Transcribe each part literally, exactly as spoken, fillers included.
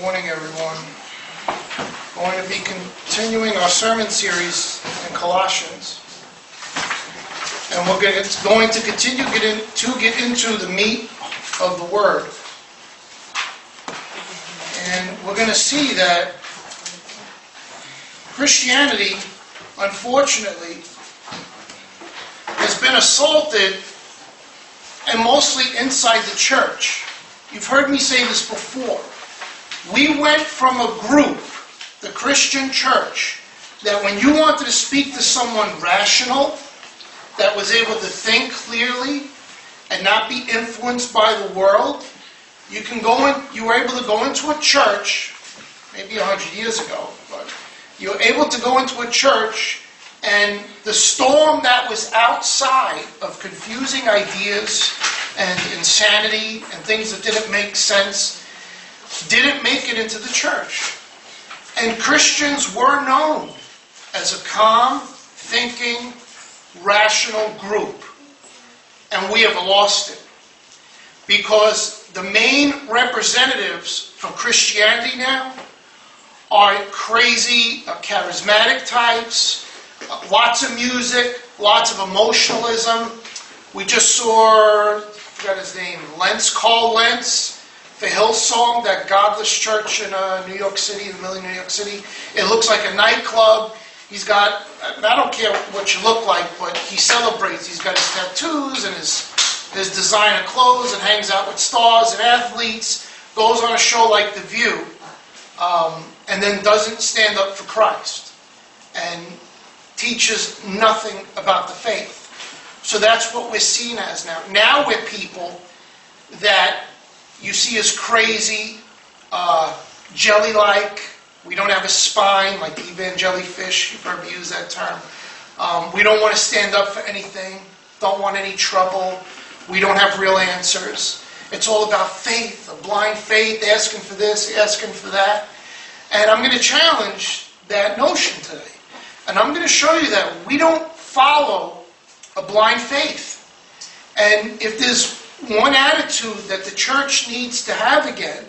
morning, everyone. We're going to be continuing our sermon series in Colossians. And we're going to, going to continue get in, to get into the meat of the Word. And we're going to see that Christianity, unfortunately, has been assaulted, and mostly inside the church. You've heard me say this before. We went from a group, the Christian church, that when you wanted to speak to someone rational, that was able to think clearly and not be influenced by the world, you can go in, you were able to go into a church, maybe a hundred years ago, but you were able to go into a church, and the storm that was outside of confusing ideas and insanity and things that didn't make sense didn't make it into the church. And Christians were known as a calm, thinking, rational group. And we have lost it. Because the main representatives for Christianity now are crazy, uh, charismatic types, uh, lots of music, lots of emotionalism. We just saw, I forgot his name, Lentz, Carl Lentz, the Hillsong, that godless church in uh, New York City, in the middle of New York City. It looks like a nightclub. He's got, I don't care what you look like, but he celebrates. He's got his tattoos and his, his designer clothes and hangs out with stars and athletes, goes on a show like The View, um, and then doesn't stand up for Christ and teaches nothing about the faith. So that's what we're seen as now. Now we're people that you see as crazy, uh, jelly-like. We don't have a spine like the evangelifish. You've heard me use that term. Um, we don't want to stand up for anything. Don't want any trouble. We don't have real answers. It's all about faith, a blind faith, asking for this, asking for that. And I'm going to challenge that notion today. And I'm going to show you that we don't follow a blind faith. And if there's one attitude that the church needs to have again,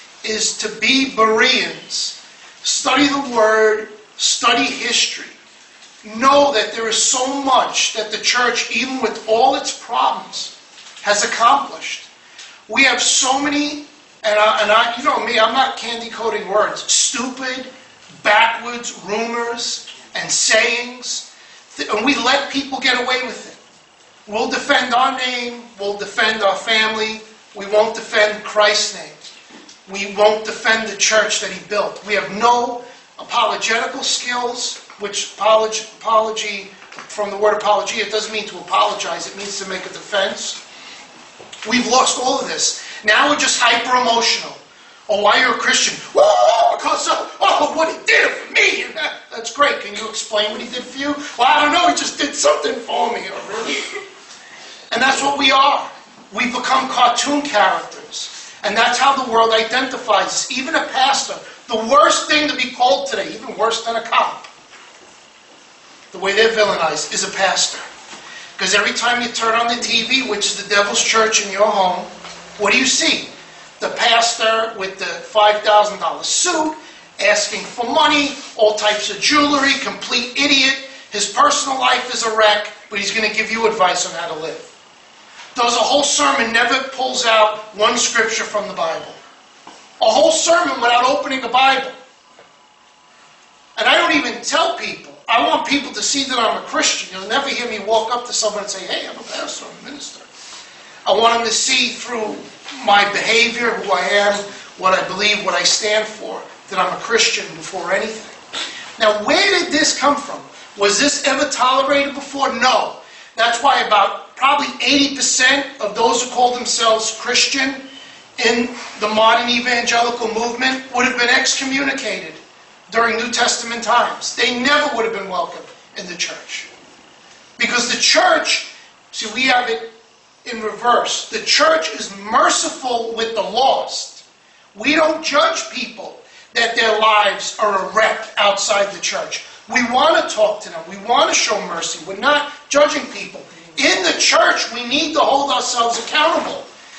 is to be Bereans. Study the Word, study history. Know that there is so much that the church, even with all its problems, has accomplished. We have so many, and I, and I you know me, I'm not candy coating words, stupid, backwards rumors and sayings. And we let people get away with it. We'll defend our name. We'll defend our family. We won't defend Christ's name. We won't defend the church that he built. We have no apologetical skills, which apology, apology from the word apologia, it doesn't mean to apologize. It means to make a defense. We've lost all of this. Now we're just hyper-emotional. Oh, why you're a Christian? Oh, because of oh, what he did for me. And that, that's great. Can you explain what he did for you? Well, I don't know. He just did something for me. Oh, really? And that's what we are. We've become cartoon characters. And that's how the world identifies us. Even a pastor. The worst thing to be called today, even worse than a cop, the way they're villainized, is a pastor. Because every time you turn on the T V, which is the devil's church in your home, what do you see? The pastor with the five thousand dollars suit, asking for money, all types of jewelry, complete idiot. His personal life is a wreck, but he's going to give you advice on how to live. Does a whole sermon, never pulls out one scripture from the Bible. A whole sermon without opening a Bible. And I don't even tell people. I want people to see that I'm a Christian. You'll never hear me walk up to someone and say, hey, I'm a pastor, I'm a minister. I want them to see through my behavior, who I am, what I believe, what I stand for, that I'm a Christian before anything. Now, where did this come from? Was this ever tolerated before? No. That's why about probably eighty percent of those who call themselves Christian in the modern evangelical movement would have been excommunicated during New Testament times. They never would have been welcome in the church. Because the church, see, we have it in reverse. The church is merciful with the lost. We don't judge people that their lives are a wreck outside the church. We want to talk to them. We want to show mercy. We're not judging people. In the church, we need to hold ourselves accountable.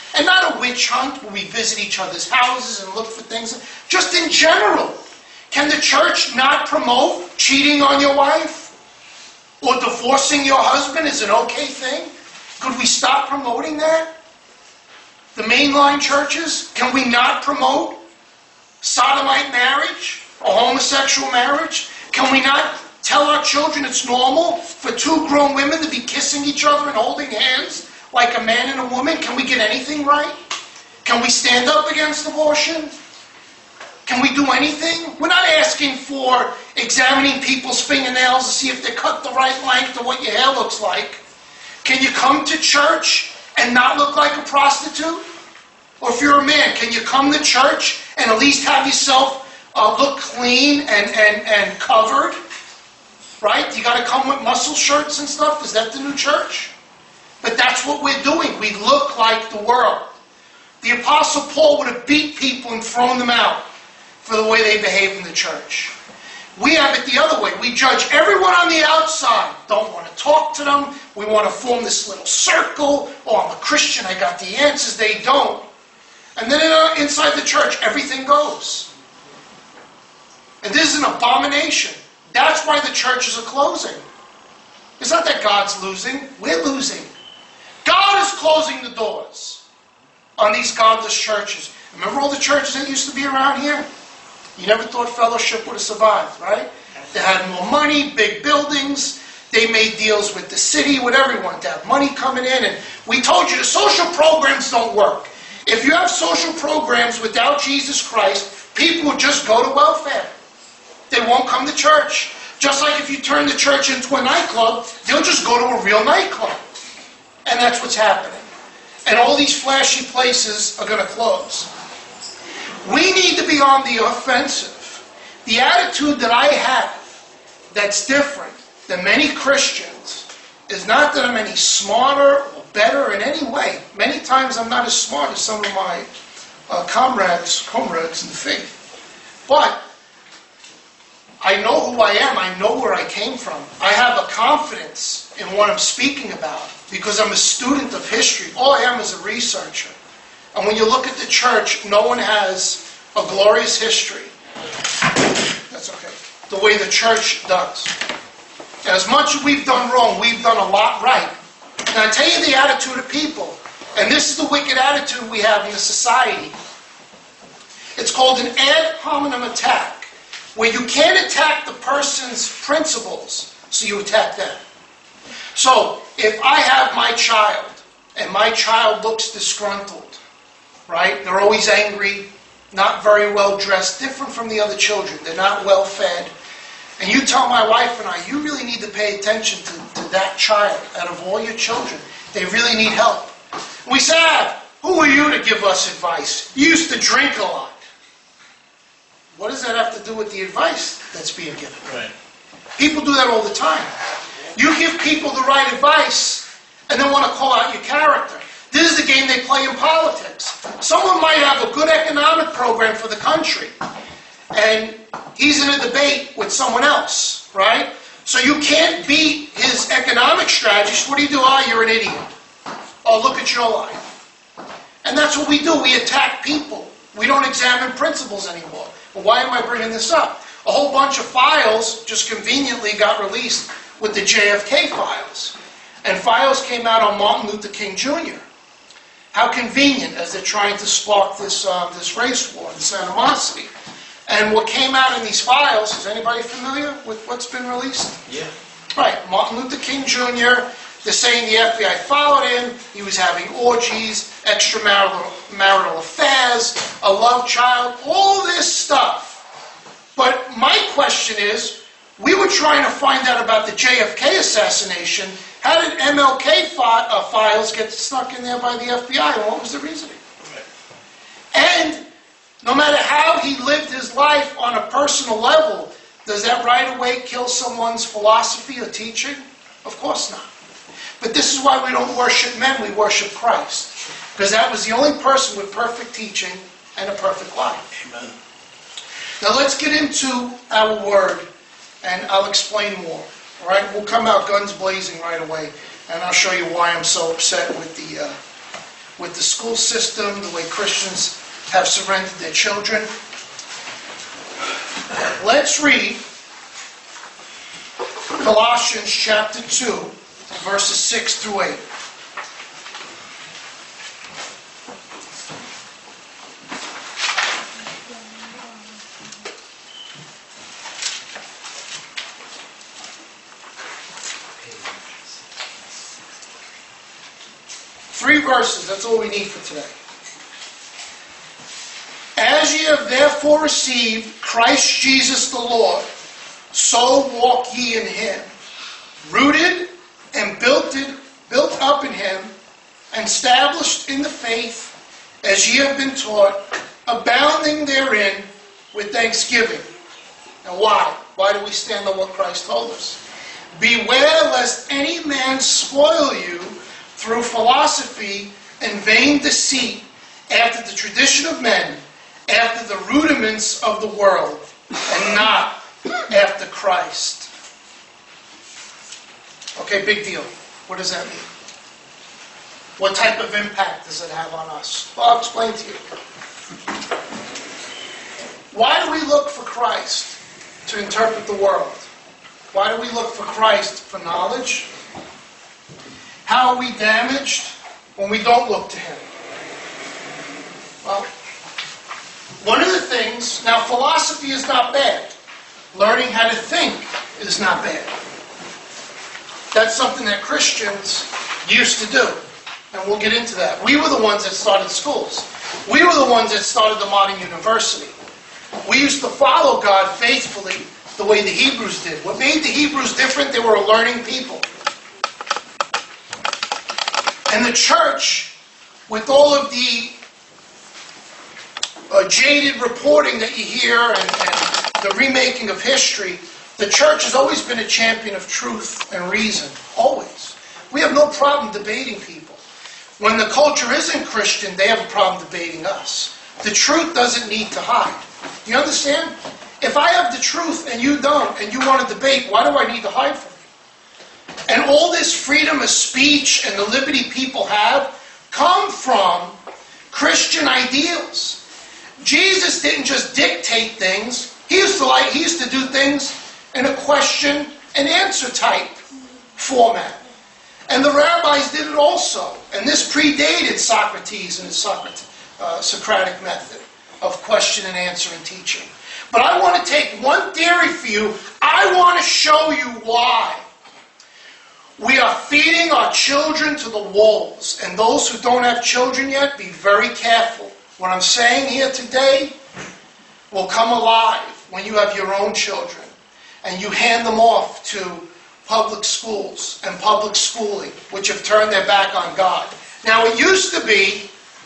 And not a witch hunt where we visit each other's houses and look for things. Just in general. Can the church not promote cheating on your wife? Or divorcing your husband is an okay thing? Could we stop promoting that? The mainline churches? Can we not promote sodomite marriage or homosexual marriage? Can we not tell our children it's normal for two grown women to be kissing each other and holding hands like a man and a woman? Can we get anything right? Can we stand up against abortion? Can we do anything? We're not asking for examining people's fingernails to see if they're cut the right length or what your hair looks like. Can you come to church and not look like a prostitute? Or if you're a man, can you come to church and at least have yourself uh, look clean and, and, and covered? Right? You got to come with muscle shirts and stuff? Is that the new church? But that's what we're doing. We look like the world. The Apostle Paul would have beat people and thrown them out for the way they behave in the church. We have it the other way. We judge everyone on the outside. Don't want to talk to them. We want to form this little circle. Oh, I'm a Christian. I got the answers. They don't. And then uh, inside the church, everything goes. And this is an abomination. That's why the churches are closing. It's not that God's losing. We're losing. God is closing the doors on these godless churches. Remember all the churches that used to be around here? You never thought fellowship would have survived, right? They had more money, big buildings. They made deals with the city, with everyone to have money coming in. And we told you the social programs don't work. If you have social programs without Jesus Christ, people will just go to welfare. They won't come to church. Just like if you turn the church into a nightclub, they'll just go to a real nightclub. And that's what's happening. And all these flashy places are going to close. We need to be on the offensive. The attitude that I have that's different than many Christians is not that I'm any smarter or better in any way. Many times I'm not as smart as some of my uh, comrades, comrades in the faith. But I know who I am. I know where I came from. I have a confidence in what I'm speaking about because I'm a student of history. All I am is a researcher. And when you look at the church, no one has a glorious history. That's okay. The way the church does. And as much as we've done wrong, we've done a lot right. And I tell you the attitude of people. And this is the wicked attitude we have in the society. It's called an ad hominem attack, where you can't attack the person's principles, so you attack them. So, if I have my child, and my child looks disgruntled, right? They're always angry, not very well dressed, different from the other children. They're not well fed. And you tell my wife and I, you really need to pay attention to, to that child out of all your children. They really need help. And we say, ah, who are you to give us advice? You used to drink a lot. What does that have to do with the advice that's being given? Right. People do that all the time. You give people the right advice and then want to call out your character. This is the game they play in politics. Someone might have a good economic program for the country, and he's in a debate with someone else, right? So you can't beat his economic strategies. What do you do? Oh, you're an idiot. Oh, look at your life. And that's what we do. We attack people. We don't examine principles anymore. Well, why am I bringing this up? A whole bunch of files just conveniently got released with the J F K files. And files came out on Martin Luther King Junior How convenient as they're trying to spark this, uh, this race war, this animosity. And what came out in these files, is anybody familiar with what's been released? Yeah. Right, Martin Luther King Junior, they're saying the F B I followed him, he was having orgies, extramarital marital affairs, a love child, all this stuff. But my question is, we were trying to find out about the J F K assassination. How did M L K fi uh, files get stuck in there by the F B I, and what was the reasoning? Right. And no matter how he lived his life on a personal level, does that right away kill someone's philosophy or teaching? Of course not. But this is why we don't worship men, we worship Christ. Because that was the only person with perfect teaching and a perfect life. Amen. Now let's get into our word, and I'll explain more. All right, we'll come out guns blazing right away, and I'll show you why I'm so upset with the uh, with the school system, the way Christians have surrendered their children. Let's read Colossians chapter two, verses six through eight. Three verses, that's all we need for today. As ye have therefore received Christ Jesus the Lord, so walk ye in him, rooted and built, it, built up in him, and established in the faith, as ye have been taught, abounding therein with thanksgiving. Now why? Why do we stand on what Christ told us? Beware lest any man spoil you through philosophy and vain deceit, after the tradition of men, after the rudiments of the world, and not after Christ. Okay, big deal. What does that mean? What type of impact does it have on us? Well, I'll explain to you. Why do we look for Christ to interpret the world? Why do we look for Christ for knowledge? How are we damaged when we don't look to him? Well, one of the things, now philosophy is not bad. Learning how to think is not bad. That's something that Christians used to do. And we'll get into that. We were the ones that started schools. We were the ones that started the modern university. We used to follow God faithfully the way the Hebrews did. What made the Hebrews different, they were a learning people. And the church, with all of the uh, jaded reporting that you hear and, and the remaking of history, the church has always been a champion of truth and reason. Always. We have no problem debating people. When the culture isn't Christian, they have a problem debating us. The truth doesn't need to hide. Do you understand? If I have the truth and you don't, and you want to debate, why do I need to hide from you? And all this freedom of speech and the liberty people have come from Christian ideals. Jesus didn't just dictate things. He used to like he used to do things in a question and answer type format. And the rabbis did it also. And this predated Socrates and his Socrates, uh, Socratic method of question and answer and teaching. But I want to take one theory for you. I want to show you why we are feeding our children to the wolves. And those who don't have children yet, be very careful. What I'm saying here today will come alive when you have your own children and you hand them off to public schools and public schooling, which have turned their back on God. Now, it used to be,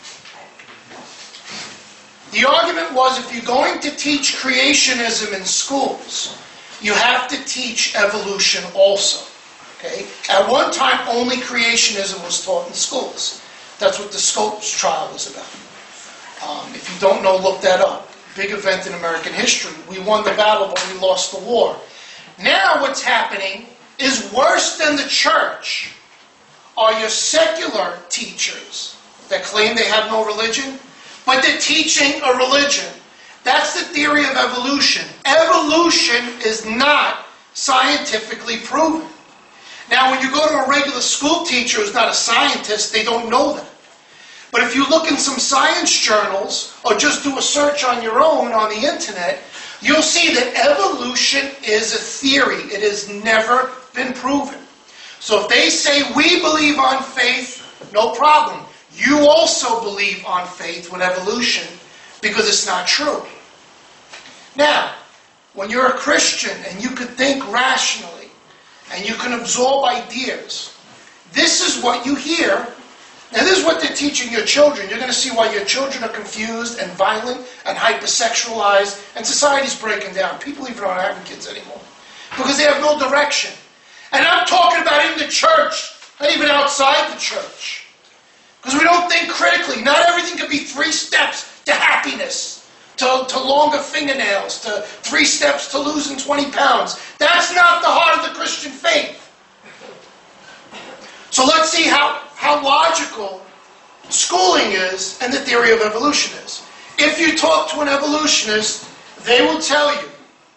the argument was, if you're going to teach creationism in schools, you have to teach evolution also. Okay? At one time, only creationism was taught in schools. That's what the Scopes trial was about. Um, if you don't know, look that up. Big event in American history. We won the battle, but we lost the war. Now what's happening is worse than the church are your secular teachers that claim they have no religion, but they're teaching a religion. That's the theory of evolution. Evolution is not scientifically proven. Now, when you go to a regular school teacher who's not a scientist, they don't know that. But if you look in some science journals, or just do a search on your own on the internet, you'll see that evolution is a theory. It has never been proven. So if they say we believe on faith, no problem. You also believe on faith with evolution because it's not true. Now, when you're a Christian and you can think rationally and you can absorb ideas, this is what you hear. Now, this is what they're teaching your children. You're going to see why your children are confused and violent and hypersexualized, and society's breaking down. People even aren't having kids anymore because they have no direction. And I'm talking about in the church, not even outside the church. Because we don't think critically. Not everything can be three steps to happiness, to, to longer fingernails, to three steps to losing twenty pounds. That's not the heart of the Christian faith. So let's see how, how logical schooling is and the theory of evolution is. If you talk to an evolutionist, they will tell you,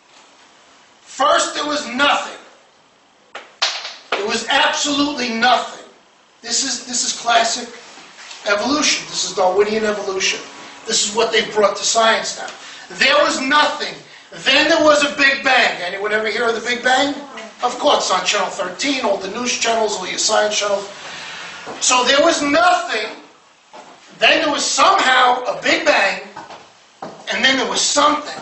first there was nothing. There was absolutely nothing. This is, this is classic evolution. This is Darwinian evolution. This is what they brought to science now. There was nothing. Then there was a Big Bang. Anyone ever hear of the Big Bang? Of course, on Channel thirteen, all the news channels, all your science channels. So there was nothing. Then there was somehow a Big Bang. And then there was something.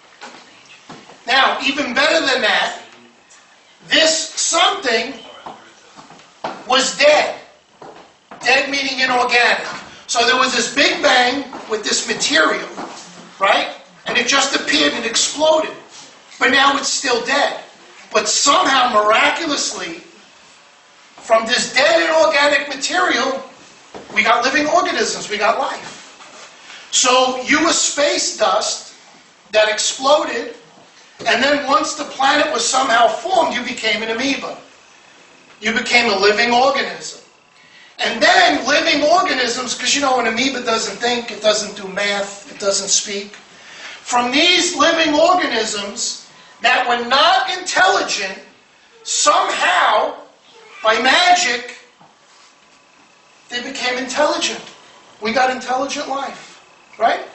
Now, even better than that, this something was dead. Dead meaning inorganic. So there was this Big Bang with this material, right? And it just appeared and exploded. But now it's still dead. But somehow, miraculously, from this dead inorganic material, we got living organisms, we got life. So you were space dust that exploded, and then once the planet was somehow formed, you became an amoeba. You became a living organism. And then living organisms, because you know an amoeba doesn't think, it doesn't do math, it doesn't speak. From these living organisms that were not intelligent, somehow, by magic, they became intelligent. We got intelligent life, right?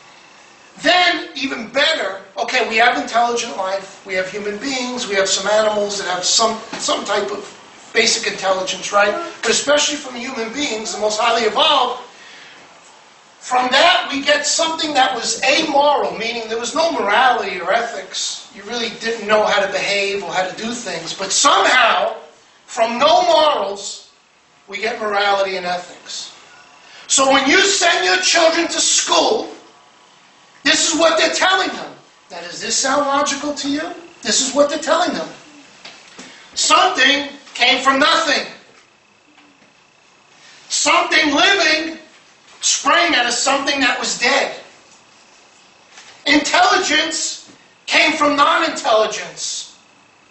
Then, even better, okay, we have intelligent life, we have human beings, we have some animals that have some, some type of basic intelligence, right? But especially from human beings, the most highly evolved, from that we get something that was amoral, meaning there was no morality or ethics. You really didn't know how to behave or how to do things. But somehow, from no morals, we get morality and ethics. So when you send your children to school, this is what they're telling them. Now, does this sound logical to you? This is what they're telling them. Something came from nothing. Something living sprang out of something that was dead. Intelligence came from non-intelligence.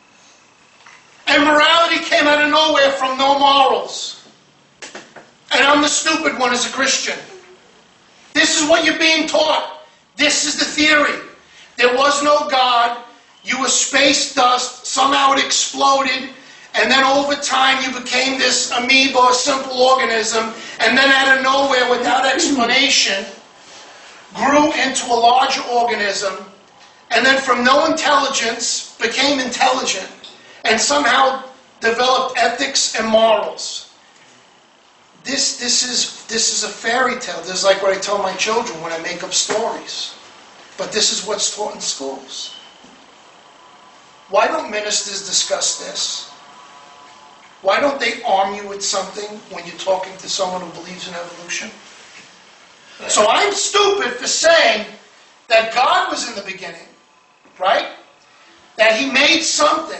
And morality came out of nowhere from no morals. And I'm the stupid one as a Christian. This is what you're being taught. This is the theory. There was no God. You were space dust. Somehow it exploded. And then over time you became this amoeba, a simple organism. And then out of nowhere, without explanation, grew into a larger organism. And then from no intelligence, became intelligent. And somehow developed ethics and morals. This, this, is, this is a fairy tale. This is like what I tell my children when I make up stories. But this is what's taught in schools. Why don't ministers discuss this? Why don't they arm you with something when you're talking to someone who believes in evolution? So I'm stupid for saying that God was in the beginning, right? That He made something.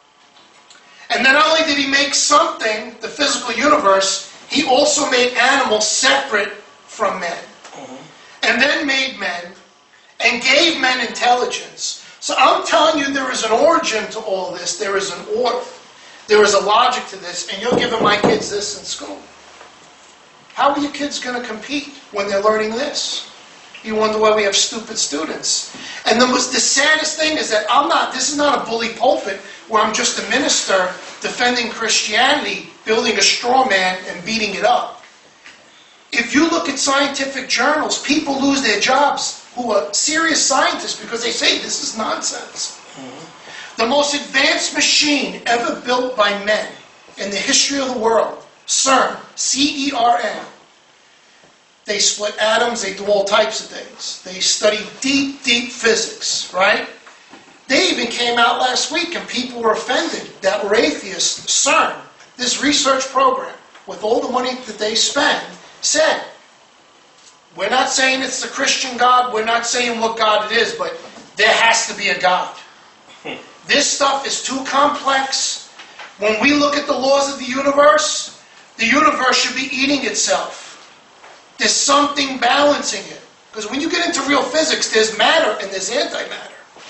And not only did He make something, the physical universe, He also made animals separate from men. Mm-hmm. And then made men and gave men intelligence. So I'm telling you there is an origin to all this. There is an order. There is a logic to this. And you're giving my kids this in school. How are your kids going to compete when they're learning this? You wonder why we have stupid students. And the, most, the saddest thing is that I'm not, this is not a bully pulpit where I'm just a minister defending Christianity, building a straw man and beating it up. If you look at scientific journals, people lose their jobs who are serious scientists because they say this is nonsense. Mm-hmm. The most advanced machine ever built by men in the history of the world, CERN, C E R N. They split atoms, they do all types of things. They study deep, deep physics, right? They even came out last week and people were offended that were atheists. CERN, this research program, with all the money that they spend, said, we're not saying it's the Christian God, we're not saying what God it is, but there has to be a God. This stuff is too complex. When we look at the laws of the universe, the universe should be eating itself. There's something balancing it. Because when you get into real physics, there's matter and there's antimatter.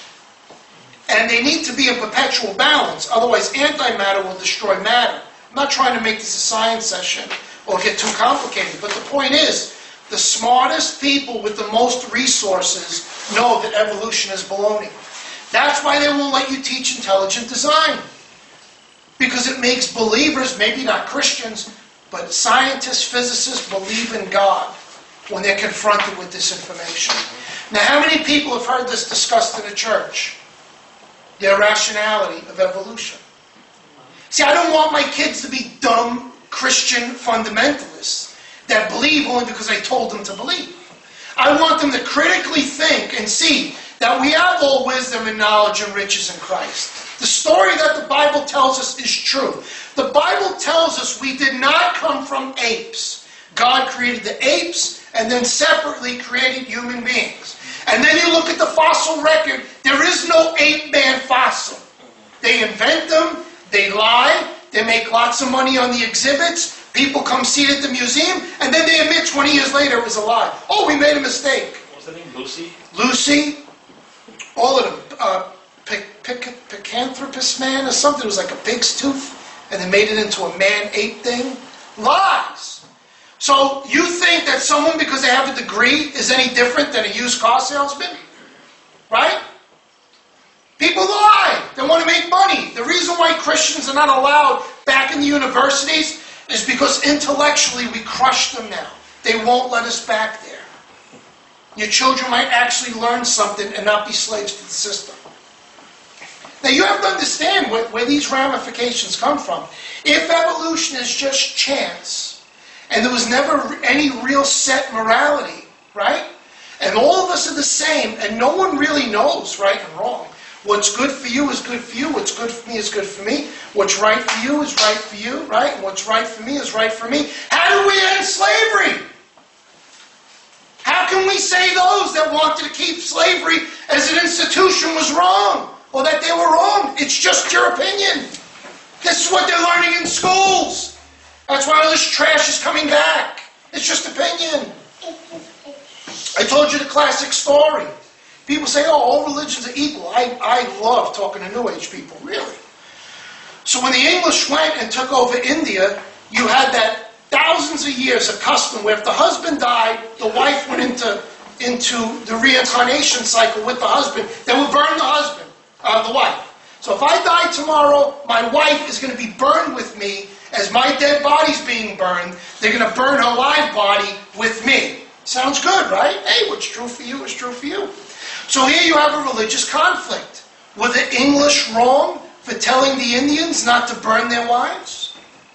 And they need to be in perpetual balance. Otherwise, antimatter will destroy matter. I'm not trying to make this a science session, or get too complicated. But the point is, the smartest people with the most resources know that evolution is baloney. That's why they won't let you teach intelligent design. Because it makes believers, maybe not Christians, but scientists, physicists, believe in God when they're confronted with this information. Now, how many people have heard this discussed in the church? The irrationality of evolution. See, I don't want my kids to be dumb Christian fundamentalists that believe only because I told them to believe. I want them to critically think and see that we have all wisdom and knowledge and riches in Christ. The story that the Bible tells us is true. The Bible tells us we did not come from apes. God created the apes and then separately created human beings. And then you look at the fossil record, there is no ape-man fossil. They invent them, they lie, they make lots of money on the exhibits, people come see it at the museum, and then they admit twenty years later it was a lie. Oh, we made a mistake. What's the name? Lucy? Lucy, all of them. Uh, pic, pic, Picanthropus man or something. It was like a pig's tooth, and they made it into a man-ape thing. Lies. So you think that someone, because they have a degree, is any different than a used car salesman? Right? People lie. They want to make money. The reason why Christians are not allowed back in the universities is because intellectually we crush them now. They won't let us back there. Your children might actually learn something and not be slaves to the system. Now you have to understand where, where these ramifications come from. If evolution is just chance, and there was never any real set morality, right? And all of us are the same, and no one really knows right and wrong. What's good for you is good for you. What's good for me is good for me. What's right for you is right for you, right? And what's right for me is right for me. How do we end slavery? How can we say those that wanted to keep slavery as an institution was wrong? Or that they were wrong? It's just your opinion. This is what they're learning in schools. That's why all this trash is coming back. It's just opinion. I told you the classic story. People say, oh, all religions are equal. I, I love talking to New Age people, really. So when the English went and took over India, you had that thousands of years of custom where if the husband died, the wife went into, into the reincarnation cycle with the husband. They would burn the husband, uh, the wife. So if I die tomorrow, my wife is going to be burned with me. As my dead body's being burned, they're going to burn her live body with me. Sounds good, right? Hey, what's true for you is true for you. So here you have a religious conflict. Were the English wrong for telling the Indians not to burn their wives?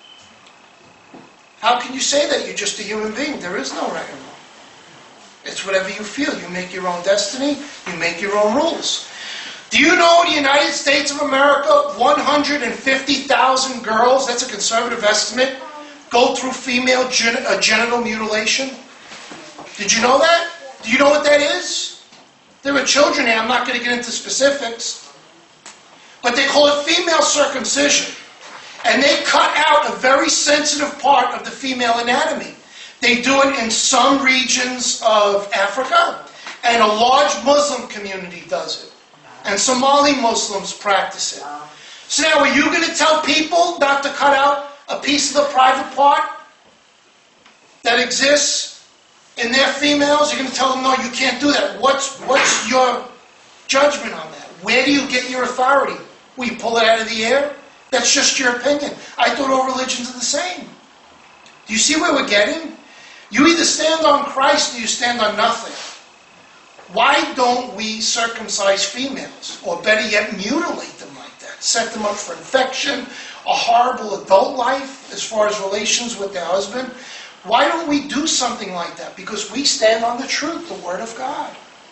How can you say that? You're just a human being. There is no right and wrong. It's whatever you feel. You make your own destiny. You make your own rules. Do you know in the United States of America, one hundred fifty thousand girls, that's a conservative estimate, go through female gen- uh, genital mutilation? Did you know that? Do you know what that is? There are children here, I'm not going to get into specifics, but they call it female circumcision. And they cut out a very sensitive part of the female anatomy. They do it in some regions of Africa, and a large Muslim community does it. And Somali Muslims practice it. So now, are you going to tell people not to cut out a piece of the private part that exists in their females? You're going to tell them, no, you can't do that. What's, what's your judgment on that? Where do you get your authority? Will you pull it out of the air? That's just your opinion. I thought all religions are the same. Do you see where we're getting? You either stand on Christ or you stand on nothing. Why don't we circumcise females? Or better yet, mutilate them like that? Set them up for infection, a horrible adult life as far as relations with their husband? Why don't we do something like that? Because we stand on the truth, the Word of God.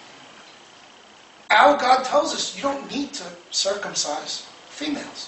Our God tells us you don't need to circumcise females.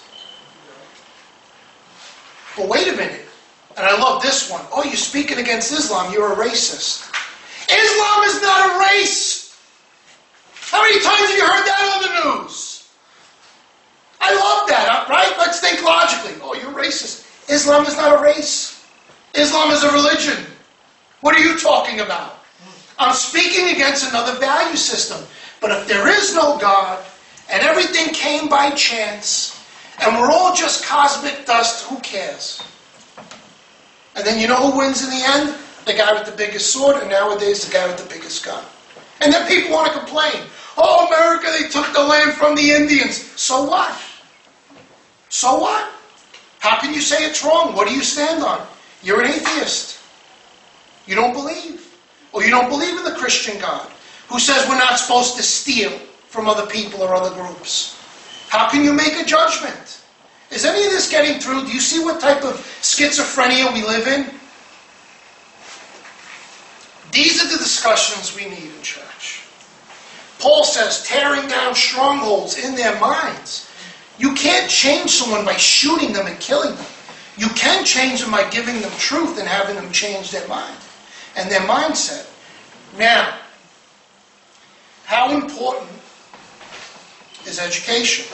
But wait a minute. And I love this one. Oh, you're speaking against Islam. You're a racist. Islam is not a race. How many times have you heard that on the news? I love that, right? Let's think logically. Oh, you're racist. Islam is not a race. Islam is a religion. What are you talking about? I'm speaking against another value system. But if there is no God, and everything came by chance, and we're all just cosmic dust, who cares? And then you know who wins in the end? The guy with the biggest sword, and nowadays the guy with the biggest gun. And then people want to complain. Oh, America, they took the land from the Indians. So what? So what? How can you say it's wrong? What do you stand on? You're an atheist. You don't believe. Or you don't believe in the Christian God, who says we're not supposed to steal from other people or other groups. How can you make a judgment? Is any of this getting through? Do you see what type of schizophrenia we live in? These are the discussions we need in church. Paul says, tearing down strongholds in their minds. You can't change someone by shooting them and killing them. You can change them by giving them truth and having them change their mind and their mindset. Now, how important is education?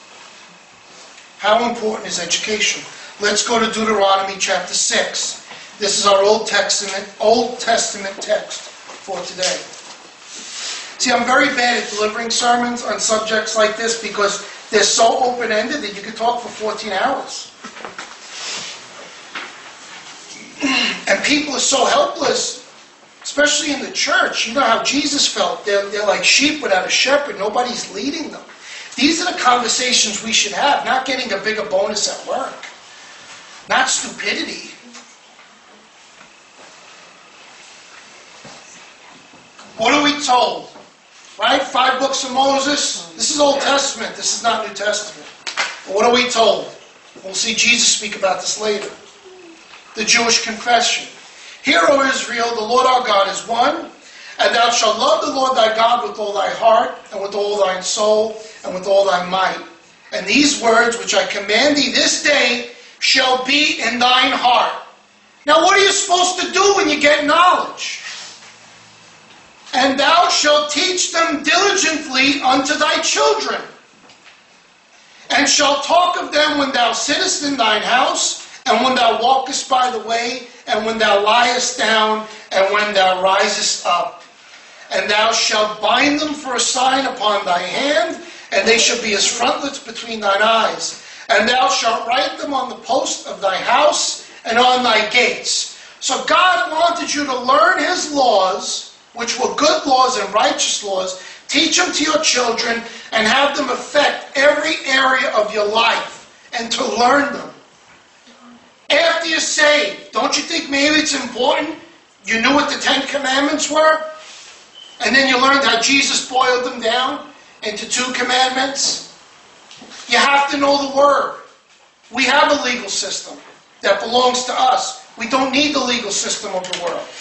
How important is education? Let's go to Deuteronomy chapter six. This is our Old Testament, Old Testament text for today. See, I'm very bad at delivering sermons on subjects like this because they're so open-ended that you can talk for fourteen hours. And people are so helpless, especially in the church. You know how Jesus felt. They're, they're like sheep without a shepherd. Nobody's leading them. These are the conversations we should have, not getting a bigger bonus at work. Not stupidity. What are we told? Right? Five books of Moses. This is Old Testament. This is not New Testament. But what are we told? We'll see Jesus speak about this later. The Jewish confession. Hear, O Israel, the Lord our God is one, and thou shalt love the Lord thy God with all thy heart, and with all thine soul, and with all thy might. And these words which I command thee this day shall be in thine heart. Now what are you supposed to do when you get knowledge? And thou shalt teach them diligently unto thy children, and shalt talk of them when thou sittest in thine house, and when thou walkest by the way, and when thou liest down, and when thou risest up. And thou shalt bind them for a sign upon thy hand, and they shall be as frontlets between thine eyes. And thou shalt write them on the post of thy house, and on thy gates. So God wanted you to learn His laws, which were good laws and righteous laws, teach them to your children, and have them affect every area of your life, and to learn them. After you're saved, don't you think maybe it's important you knew what the Ten Commandments were? And then you learned how Jesus boiled them down into two commandments? You have to know the Word. We have a legal system that belongs to us. We don't need the legal system of the world.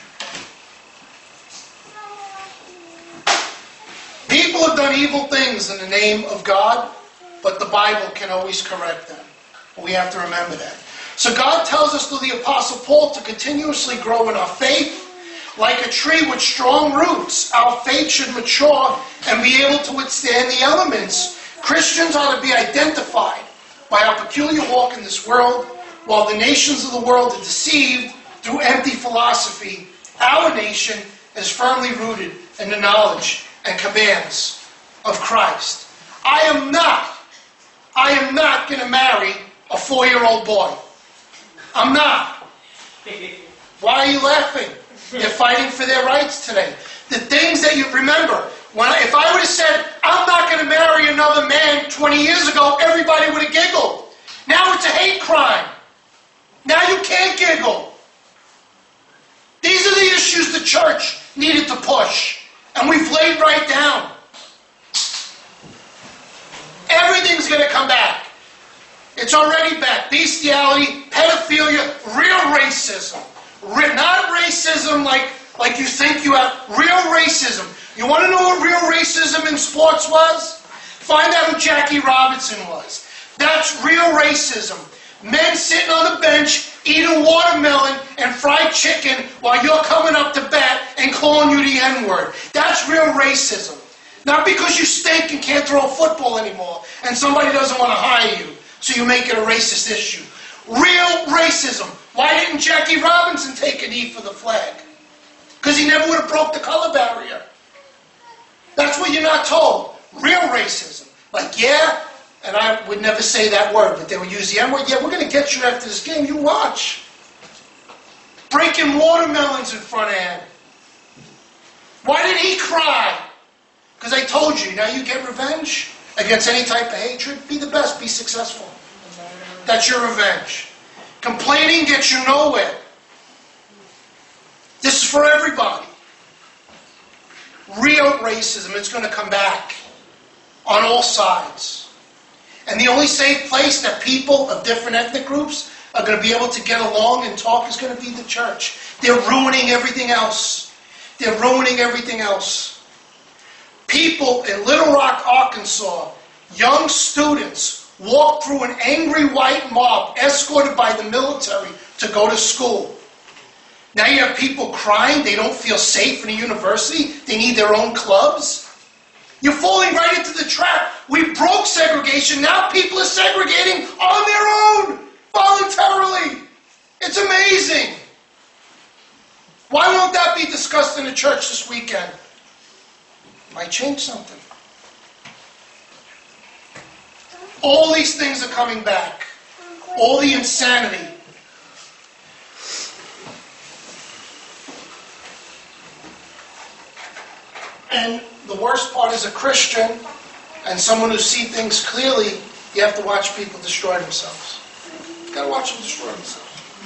People have done evil things in the name of God, but the Bible can always correct them. We have to remember that. So God tells us through the Apostle Paul to continuously grow in our faith. Like a tree with strong roots, our faith should mature and be able to withstand the elements. Christians are to be identified by our peculiar walk in this world. While the nations of the world are deceived through empty philosophy, our nation is firmly rooted in the knowledge and commands of Christ. I am not, I am not going to marry a four-year-old boy. I'm not. Why are you laughing? They're fighting for their rights today. The things that you remember, when I, if I would have said, I'm not going to marry another man twenty years ago, everybody would have giggled. Now it's a hate crime. Now you can't giggle. These are the issues the church needed to push. And we've laid right down. Everything's going to come back. It's already back. Bestiality, pedophilia, real racism. Re- not racism like, like you think you have. Real racism. You want to know what real racism in sports was? Find out who Jackie Robinson was. That's real racism. Men sitting on the bench, eating watermelon and fried chicken while you're coming up to bat and calling you the N-word. That's real racism. Not because you stink and can't throw a football anymore and somebody doesn't want to hire you, so you make it a racist issue. Real racism. Why didn't Jackie Robinson take a knee for the flag? Because he never would have broke the color barrier. That's what you're not told. Real racism. Like, yeah, and I would never say that word, but they would use the N-word. Yeah, we're going to get you after this game. You watch. breaking watermelons in front of him. Why did he cry? Because I told you, now you get revenge against any type of hatred. Be the best, be successful. That's your revenge. Complaining gets you nowhere. This is for everybody. Real racism is going to come back on all sides. And the only safe place that people of different ethnic groups are going to be able to get along and talk is going to be the church. They're ruining everything else. They're ruining everything else. People in Little Rock, Arkansas, young students, walked through an angry white mob escorted by the military to go to school. Now you have people crying, they don't feel safe in a university, they need their own clubs. You're falling right into the trap. We broke segregation, now people are segregating on their own, voluntarily. It's amazing. Why won't that be discussed in the church this weekend? Might change something. All these things are coming back. All the insanity. And the worst part is a Christian and someone who sees things clearly, you have to watch people destroy themselves. You've got to watch them destroy themselves.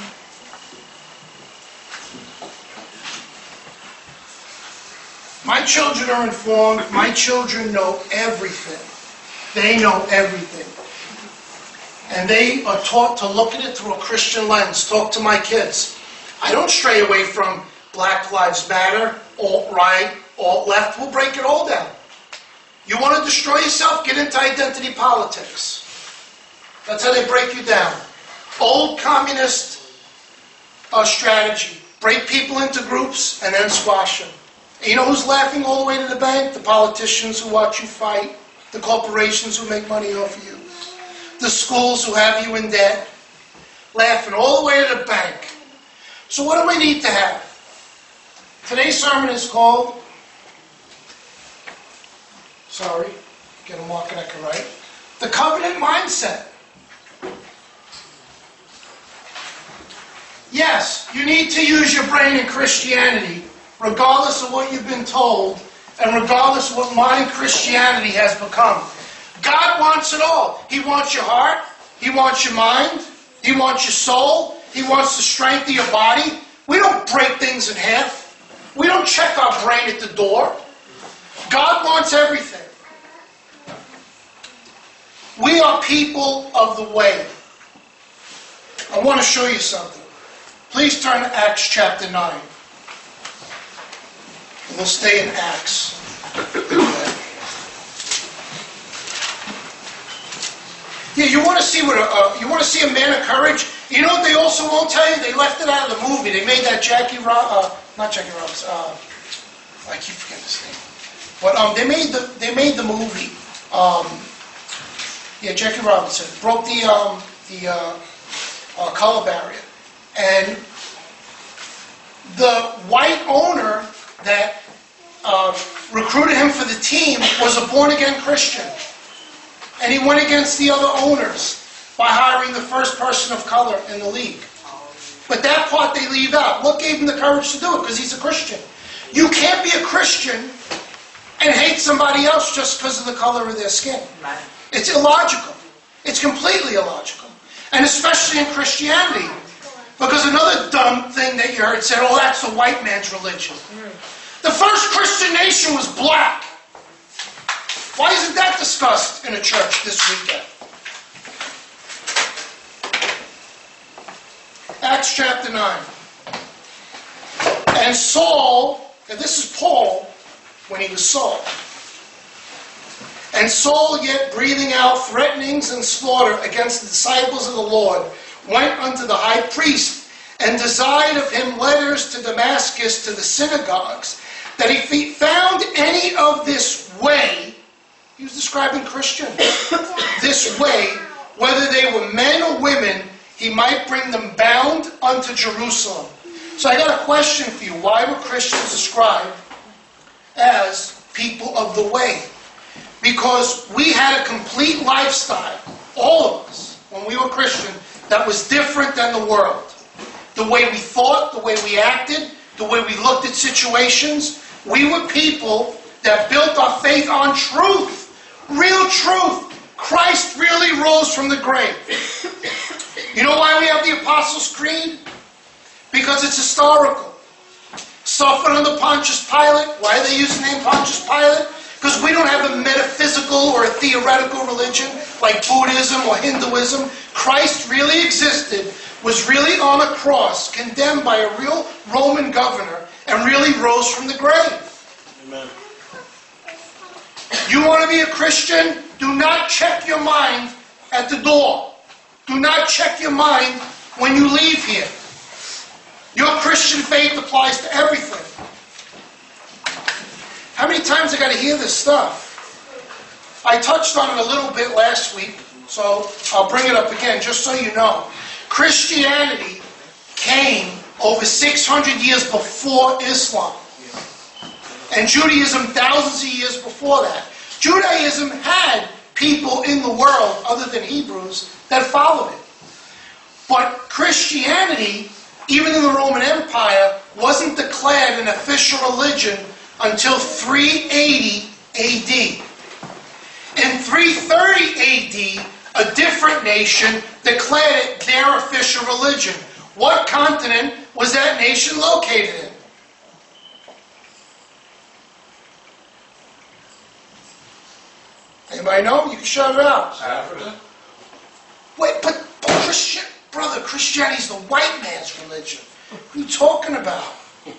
My children are informed. My children know everything. They know everything. And they are taught to look at it through a Christian lens. Talk to my kids. I don't stray away from Black Lives Matter, alt-right, alt-left. We'll break it all down. You want to destroy yourself? Get into identity politics. That's how they break you down. Old communist uh, strategy. Break people into groups and then squash them. And you know who's laughing all the way to the bank? The politicians who watch you fight. The corporations who make money off of you. The schools who have you in debt. Laughing all the way to the bank. So what do we need to have? Today's sermon is called, sorry, get a mark and I can write, The Covenant Mindset. Yes, you need to use your brain in Christianity, regardless of what you've been told, and regardless of what modern Christianity has become. God wants it all. He wants your heart. He wants your mind. He wants your soul. He wants the strength of your body. We don't break things in half. We don't check our brain at the door. God wants everything. We are people of the way. I want to show you something. Please turn to Acts chapter nine. And we'll stay in Acts. Yeah, you want to see what a, uh, you want to see a man of courage. You know what they also won't tell you? They left it out of the movie. They made that Jackie Rob, uh, not Jackie Robinson. Uh, I keep forgetting his name. But um, they made the they made the movie. Um, yeah, Jackie Robinson broke the um, the uh, uh, color barrier, and the white owner that uh, recruited him for the team was a born-again Christian. And he went against the other owners by hiring the first person of color in the league. But that part they leave out. What gave him the courage to do it? Because he's a Christian. You can't be a Christian and hate somebody else just because of the color of their skin. Right. It's illogical. It's completely illogical. And especially in Christianity. Because another dumb thing that you heard said, oh, that's the white man's religion. The first Christian nation was black. Why isn't that discussed in a church this weekend? Acts chapter nine. And Saul, and this is Paul when he was Saul. And Saul, yet breathing out threatenings and slaughter against the disciples of the Lord, went unto the high priest and desired of him letters to Damascus to the synagogues, that if he found any of this way, he was describing Christians, this way, whether they were men or women, he might bring them bound unto Jerusalem. So I got a question for you. Why were Christians described as people of the way? Because we had a complete lifestyle, all of us, when we were Christian, that was different than the world. the way we thought, the way we acted, the way we looked at situations. We were people that built our faith on truth, real truth. Christ really rose from the grave. You know why we have the Apostles' Creed? Because it's historical. Suffered under Pontius Pilate. Why are they using the name Pontius Pilate? Because we don't have a metaphysical or a theoretical religion like Buddhism or Hinduism. Christ really existed, was really on a cross, condemned by a real Roman governor, and really rose from the grave. Amen. You want to be a Christian? Do not check your mind at the door. Do not check your mind when you leave here. Your Christian faith applies to everything. How many times I got to hear this stuff? I touched on it a little bit last week, so I'll bring it up again just so you know. Christianity came over six hundred years before Islam. And Judaism thousands of years before that. Judaism had people in the world, other than Hebrews, that followed it. But Christianity, even in the Roman Empire, wasn't declared an official religion until three eighty A D. In three thirty A D, a different nation declared it their official religion. What continent was that nation located in? Anybody know? You can shout it out. Africa? Wait, but, but Christian, brother, Christianity's the white man's religion. What are you talking about?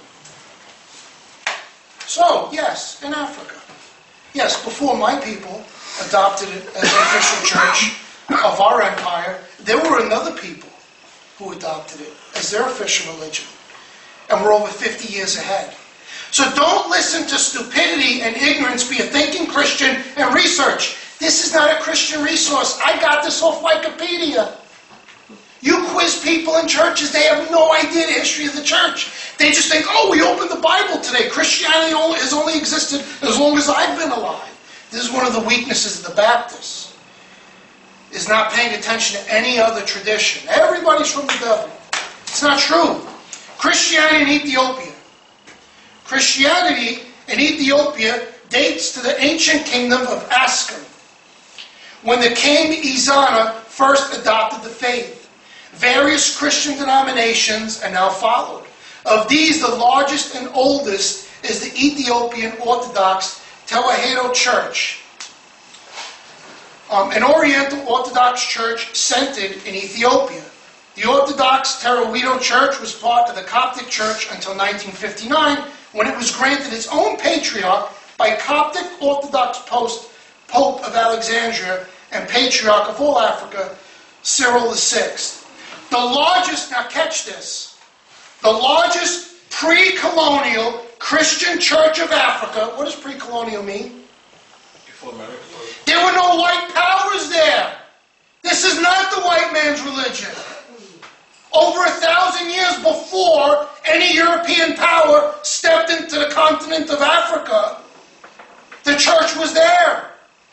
So, yes, in Africa. Yes, before my people adopted it as the official church of our empire, there were another people who adopted it as their official religion. And we're over fifty years ahead. So don't listen to stupidity and ignorance. Be a thinking Christian and research. This is not a Christian resource. I got this off Wikipedia. You quiz people in churches, they have no idea the history of the church. They just think, oh, we opened the Bible today. Christianity only, has only existed as long as I've been alive. This is one of the weaknesses of the Baptists, is not paying attention to any other tradition. Everybody's from the devil. It's not true. Christianity in Ethiopia. Christianity in Ethiopia dates to the ancient kingdom of Ascom, when the king Ezana first adopted the faith. Various Christian denominations are now followed. Of these, the largest and oldest is the Ethiopian Orthodox Tewahedo Church, um, an Oriental Orthodox church centered in Ethiopia. The Orthodox Tewahedo Church was part of the Coptic Church until nineteen fifty-nine, when it was granted its own patriarch by Coptic Orthodox Post, Pope of Alexandria and Patriarch of all Africa, Cyril the Sixth. The largest, now catch this, the largest pre-colonial Christian church of Africa. What does pre-colonial mean? Before America. There were no white powers there. This is not the white man's religion. Over a thousand years before any European power stepped into the continent of Africa, the church was there.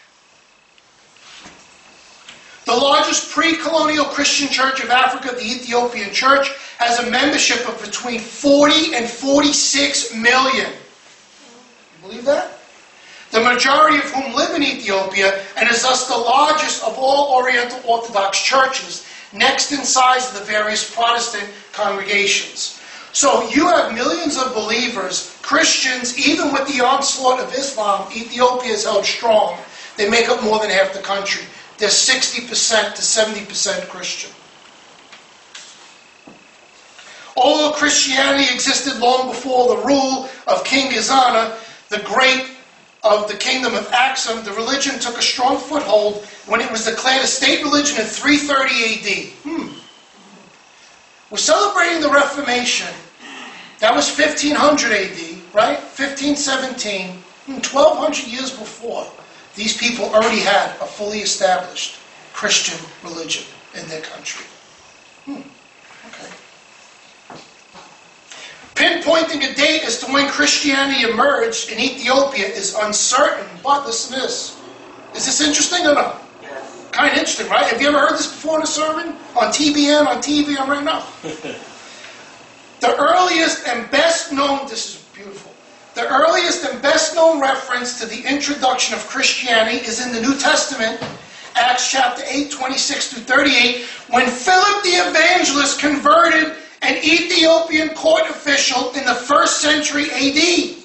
The largest pre-colonial Christian church of Africa, the Ethiopian Church, has a membership of between forty and forty-six million. You believe that? The majority of whom live in Ethiopia, and is thus the largest of all Oriental Orthodox churches, next in size of the various Protestant congregations. So you have millions of believers, Christians. Even with the onslaught of Islam, Ethiopia is held strong. They make up more than half the country. They're sixty percent to seventy percent Christian. Although Christianity existed long before the rule of King Ezana, the great of the kingdom of Axum, the religion took a strong foothold when it was declared a state religion in three thirty A D. Hmm. We're celebrating the Reformation. That was fifteen hundred A D, right? fifteen seventeen, twelve hundred years before. These people already had a fully established Christian religion in their country. Hmm. Okay. Pinpointing a date as to when Christianity emerged in Ethiopia is uncertain, but listen to this. Is this interesting or not? Yes. Kind of interesting, right? Have you ever heard this before in a sermon? On T B N, on T V, on right now? The earliest and best known, this is beautiful, the earliest and best known reference to the introduction of Christianity is in the New Testament, Acts chapter eight, twenty-six through thirty-eight, when Philip the Evangelist converted an Ethiopian court official in the first century A D.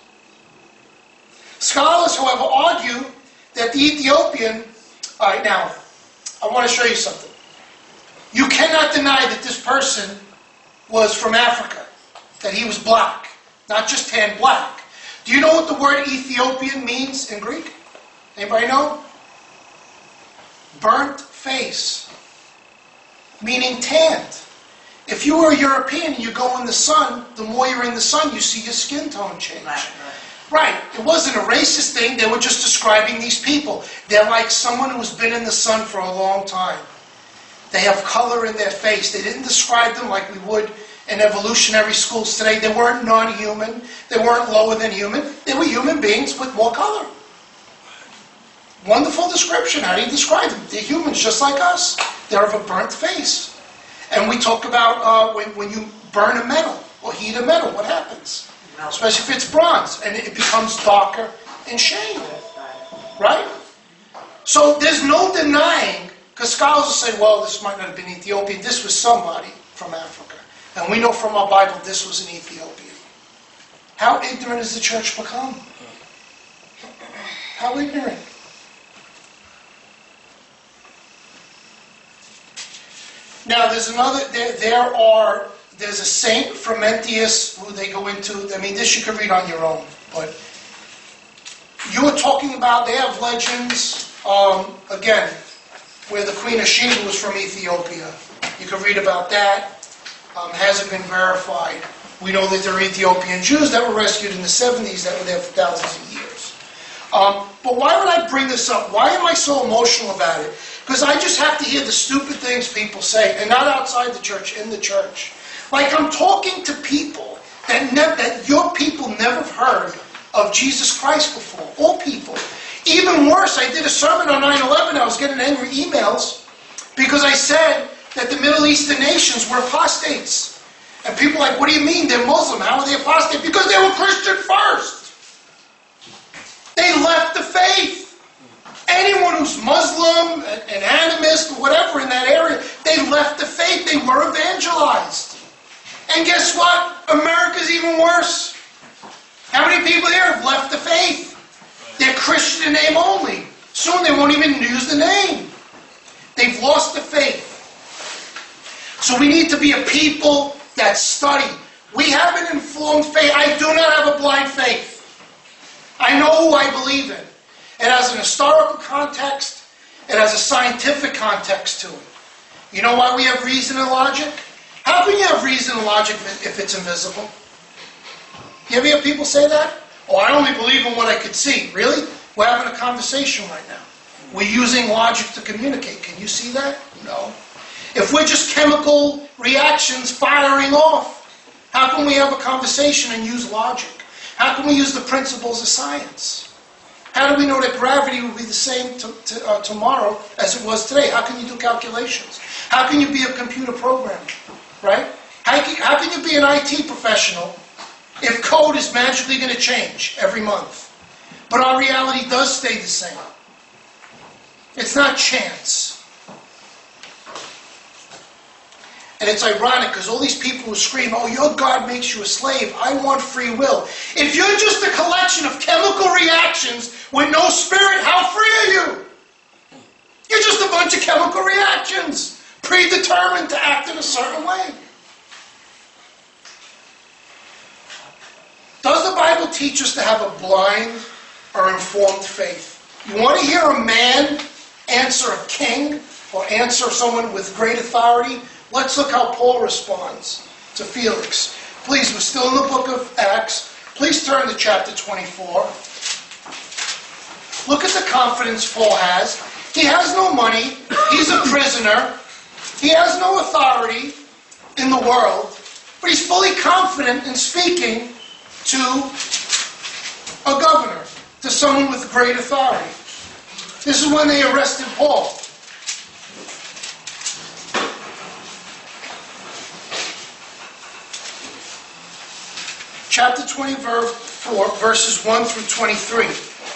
Scholars, however, argue that the Ethiopian, all right, now, I want to show you something. You cannot deny that this person was from Africa, that he was black, not just tan, black. Do you know what the word Ethiopian means in Greek? Anybody know? Burnt face, meaning tanned. If you were a European and you go in the sun, the more you're in the sun, you see your skin tone change. Right, right. Right. It wasn't a racist thing. They were just describing these people. They're like someone who's been in the sun for a long time. They have color in their face. They didn't describe them like we would in evolutionary schools today. They weren't non-human. They weren't lower than human. They were human beings with more color. Wonderful description. How do you describe them? They're humans just like us. They're of a burnt face. And we talk about uh, when, when you burn a metal or heat a metal, what happens? Especially if it's bronze, and it becomes darker in shade. Right? So there's no denying, because scholars will say, well, this might not have been Ethiopian, this was somebody from Africa. And we know from our Bible this was an Ethiopian. How ignorant has the church become? How ignorant? Now there's another, there, there are, there's a Saint Frumentius who they go into, I mean this you can read on your own, but you're talking about, they have legends, um, again, where the Queen of Sheba was from Ethiopia. You can read about that. Um, hasn't been verified. We know that there are Ethiopian Jews that were rescued in the seventies that were there for thousands of years. Um, but why would I bring this up? Why am I so emotional about it? Because I just have to hear the stupid things people say, and not outside the church, in the church. Like I'm talking to people that, ne- that your people never heard of Jesus Christ before. All people. Even worse, I did a sermon on nine eleven. I was getting angry emails because I said that the Middle Eastern nations were apostates. And people are like, what do you mean? They're Muslim. How are they apostate? Because they were Christian first. They left the faith. Anyone who's Muslim, an animist, or whatever in that area, they left the faith. They were evangelized. And guess what? America's even worse. How many people here have left the faith? They're Christian in name only. Soon they won't even use the name. They've lost the faith. So we need to be a people that study. We have an informed faith. I do not have a blind faith. I know who I believe in. It has an historical context. It has a scientific context to it. You know why we have reason and logic? How can you have reason and logic if it's invisible? You ever hear people say that? Oh, I only believe in what I could see. Really? We're having a conversation right now. We're using logic to communicate. Can you see that? No. If we're just chemical reactions firing off, how can we have a conversation and use logic? How can we use the principles of science? How do we know that gravity will be the same to, to, uh, tomorrow as it was today? How can you do calculations? How can you be a computer programmer? Right? How can, how can you be an I T professional if code is magically going to change every month? But our reality does stay the same. It's not chance. And it's ironic because all these people who scream, oh, your God makes you a slave. I want free will. If you're just a collection of chemical reactions with no spirit, how free are you? You're just a bunch of chemical reactions, predetermined to act in a certain way. Does the Bible teach us to have a blind or informed faith? You want to hear a man answer a king or answer someone with great authority? Let's look how Paul responds to Felix. Please, we're still in the book of Acts. Please turn to chapter twenty-four. Look at the confidence Paul has. He has no money. He's a prisoner. He has no authority in the world. But he's fully confident in speaking to a governor, to someone with great authority. This is when they arrested Paul. chapter twenty-four, verses one through twenty-three.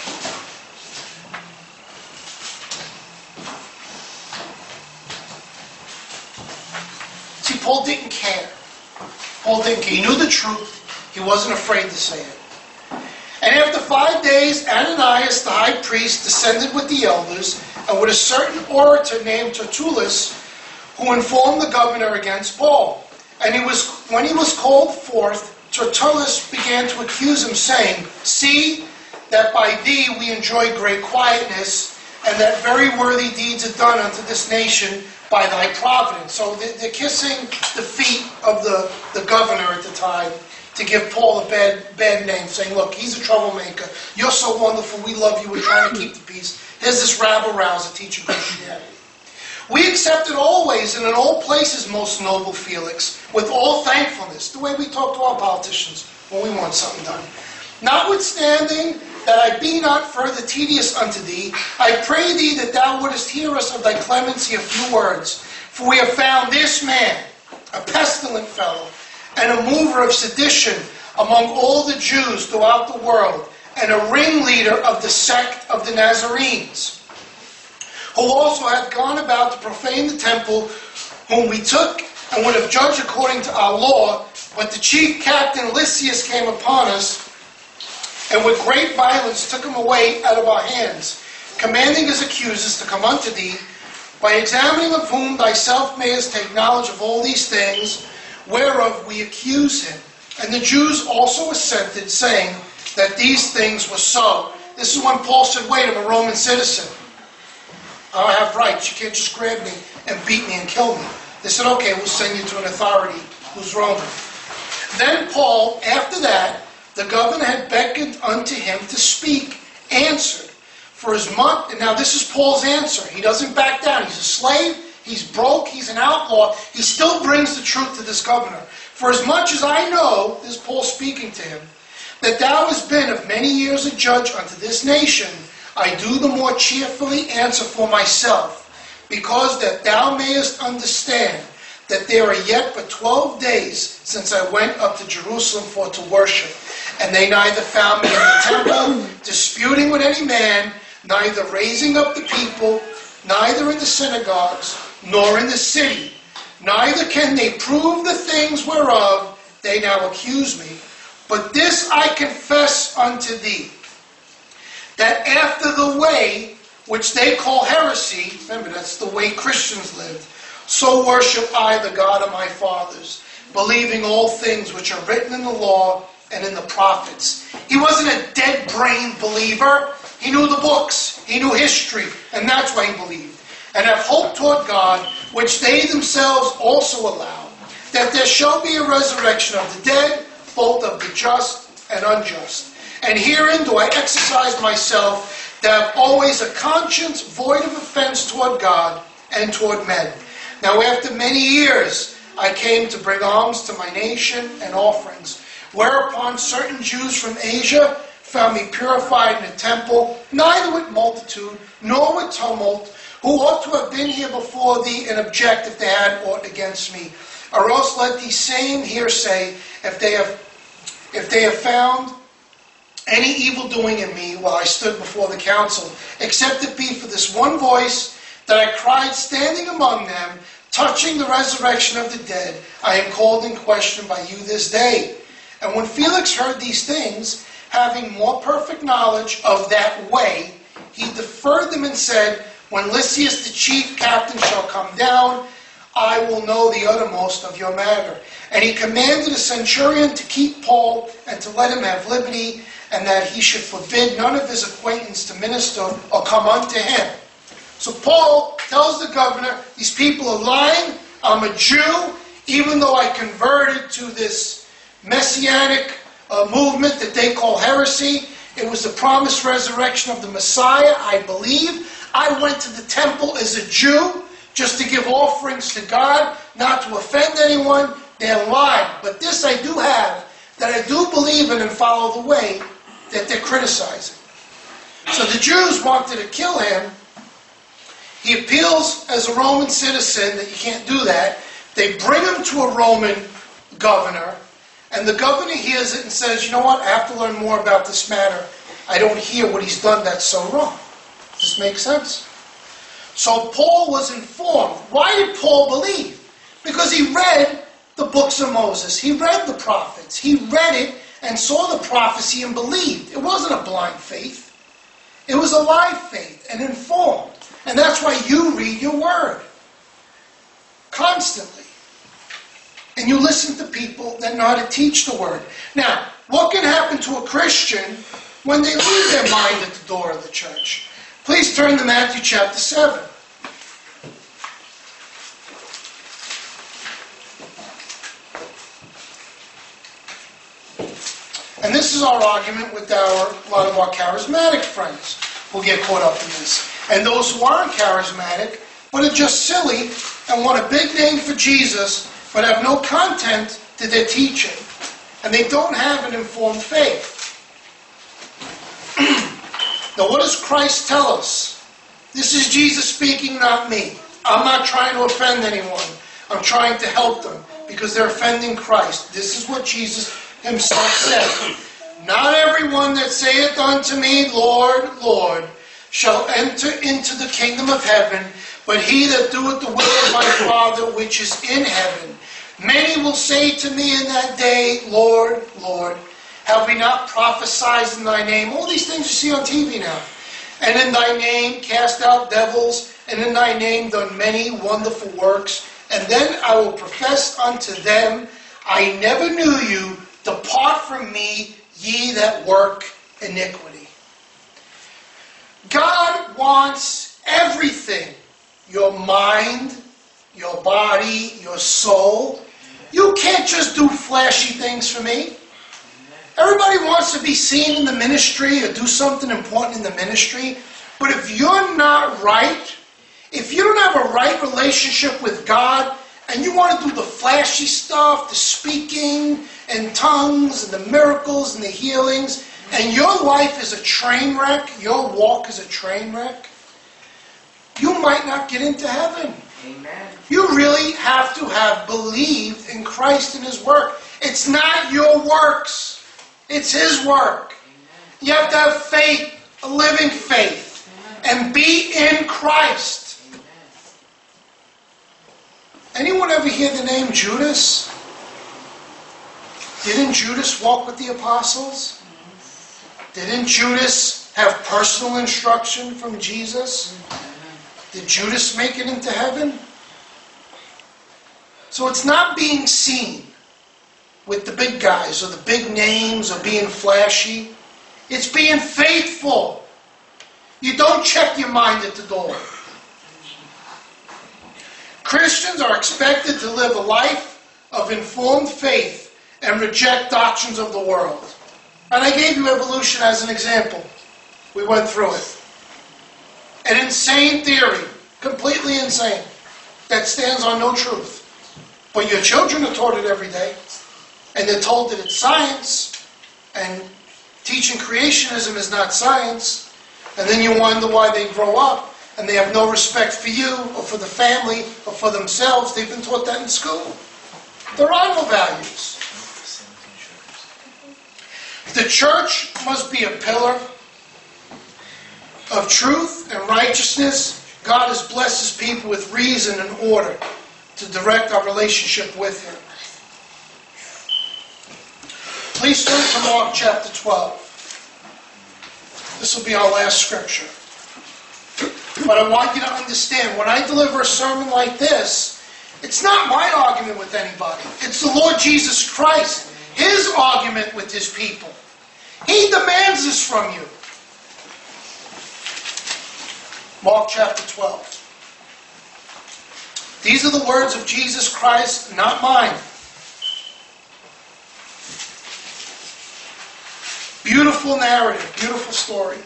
See, Paul didn't care. Paul didn't care. He knew the truth. He wasn't afraid to say it. And after five days, Ananias, the high priest, descended with the elders, and with a certain orator named Tertullus, who informed the governor against Paul. And he was, when he was called forth, Tertullus began to accuse him, saying, See, that by thee we enjoy great quietness, and that very worthy deeds are done unto this nation by thy providence. So they're kissing the feet of the, the governor at the time to give Paul a bad, bad name, saying, look, he's a troublemaker. You're so wonderful. We love you. We're trying to keep the peace. Here's this rabble-rouser teaching Christianity. We accept it always and in all places, most noble Felix, with all thankfulness, the way we talk to our politicians when we want something done. Notwithstanding that I be not further tedious unto thee, I pray thee that thou wouldest hear us of thy clemency a few words. For we have found this man, a pestilent fellow, and a mover of sedition among all the Jews throughout the world, and a ringleader of the sect of the Nazarenes, who also hath gone about to profane the temple, whom we took and would have judged according to our law. But the chief captain Lysias came upon us, and with great violence took him away out of our hands, commanding his accusers to come unto thee, by examining of whom thyself mayest take knowledge of all these things, whereof we accuse him. And the Jews also assented, saying that these things were so. This is when Paul said, wait, I'm a Roman citizen. I have rights. You can't just grab me and beat me and kill me. They said, okay, we'll send you to an authority who's Roman. Then Paul, after that, the governor had beckoned unto him to speak, answered. For as much, and now this is Paul's answer. He doesn't back down. He's a slave. He's broke. He's an outlaw. He still brings the truth to this governor. For as much as I know, this is Paul speaking to him, that thou hast been of many years a judge unto this nation, I do the more cheerfully answer for myself, because that thou mayest understand that there are yet but twelve days since I went up to Jerusalem for to worship, and they neither found me in the temple, disputing with any man, neither raising up the people, neither in the synagogues, nor in the city. Neither can they prove the things whereof they now accuse me. But this I confess unto thee, that after the way which they call heresy, remember that's the way Christians lived, so worship I the God of my fathers, believing all things which are written in the law and in the prophets. He wasn't a dead-brained believer. He knew the books. He knew history. And that's why he believed. And have hope toward God, which they themselves also allow, that there shall be a resurrection of the dead, both of the just and unjust. And herein do I exercise myself, to have always a conscience void of offense toward God and toward men. Now after many years I came to bring alms to my nation and offerings, whereupon certain Jews from Asia found me purified in the temple, neither with multitude nor with tumult, who ought to have been here before thee and object if they had aught against me. Or else let these same here say, if they have, if they have found any evil doing in me while I stood before the council, except it be for this one voice that I cried standing among them, touching the resurrection of the dead, I am called in question by you this day. And when Felix heard these things, having more perfect knowledge of that way, he deferred them and said, when Lysias the chief captain shall come down, I will know the uttermost of your matter. And he commanded a centurion to keep Paul and to let him have liberty, and that he should forbid none of his acquaintance to minister or come unto him. So Paul tells the governor, these people are lying, I'm a Jew, even though I converted to this messianic uh, movement that they call heresy. It was the promised resurrection of the Messiah, I believe. I went to the temple as a Jew just to give offerings to God, not to offend anyone. They're lying. But this I do have, that I do believe in and follow the way that they're criticizing. So the Jews wanted to kill him. He appeals as a Roman citizen that you can't do that. They bring him to a Roman governor, and the governor hears it and says, you know what, I have to learn more about this matter. I don't hear what he's done that's so wrong. Does this make sense? So Paul was informed. Why did Paul believe? Because he read the books of Moses. He read the prophets. He read it and saw the prophecy and believed. It wasn't a blind faith. It was a live faith and informed. And that's why you read your word constantly. And you listen to people that know how to teach the word. Now, what can happen to a Christian when they leave their mind at the door of the church? Please turn to Matthew chapter seven. And this is our argument with our, a lot of our charismatic friends who get caught up in this. And those who aren't charismatic, but are just silly and want a big name for Jesus, but have no content to their teaching. And they don't have an informed faith. Now what does Christ tell us? This is Jesus speaking, not me. I'm not trying to offend anyone. I'm trying to help them because they're offending Christ. This is what Jesus himself said. Not everyone that saith unto me, Lord, Lord, shall enter into the kingdom of heaven, but he that doeth the will of my Father which is in heaven. Many will say to me in that day, Lord, Lord, have we not prophesied in thy name? All these things you see on T V now. And in thy name cast out devils, and in thy name done many wonderful works. And then I will profess unto them, I never knew you. Depart from me, ye that work iniquity. God wants everything. Your mind, your body, your soul. You can't just do flashy things for me. Everybody wants to be seen in the ministry or do something important in the ministry. But if you're not right, if you don't have a right relationship with God, and you want to do the flashy stuff, the speaking and tongues and the miracles and the healings, and your life is a train wreck, your walk is a train wreck, you might not get into heaven. Amen. You really have to have believed in Christ and His work. It's not your works. It's His work. Amen. You have to have faith, a living faith, Amen. And be in Christ. Amen. Anyone ever hear the name Judas? Didn't Judas walk with the apostles? Didn't Judas have personal instruction from Jesus? Did Judas make it into heaven? So it's not being seen with the big guys or the big names or being flashy. It's being faithful. You don't check your mind at the door. Christians are expected to live a life of informed faith and reject doctrines of the world. And I gave you evolution as an example. We went through it. An insane theory, completely insane, that stands on no truth. But your children are taught it every day. And they're told that it's science, and teaching creationism is not science. And then you wonder why they grow up, and they have no respect for you, or for the family, or for themselves. They've been taught that in school. There are no values. The church must be a pillar of truth and righteousness. God has blessed His people with reason and order to direct our relationship with Him. Please turn to Mark chapter twelve. This will be our last scripture. But I want you to understand, when I deliver a sermon like this, it's not my argument with anybody. It's the Lord Jesus Christ, His argument with His people. He demands this from you. Mark chapter twelve. These are the words of Jesus Christ, not mine. Beautiful narrative, beautiful story.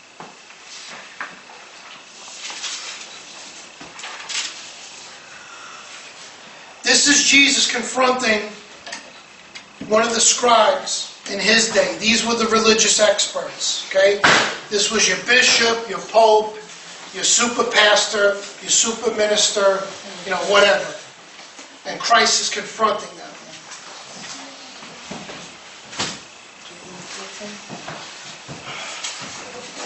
This is Jesus confronting one of the scribes in his day. These were the religious experts, okay? This was your bishop, your pope, your super pastor, your super minister, you know, whatever. And Christ is confronting them.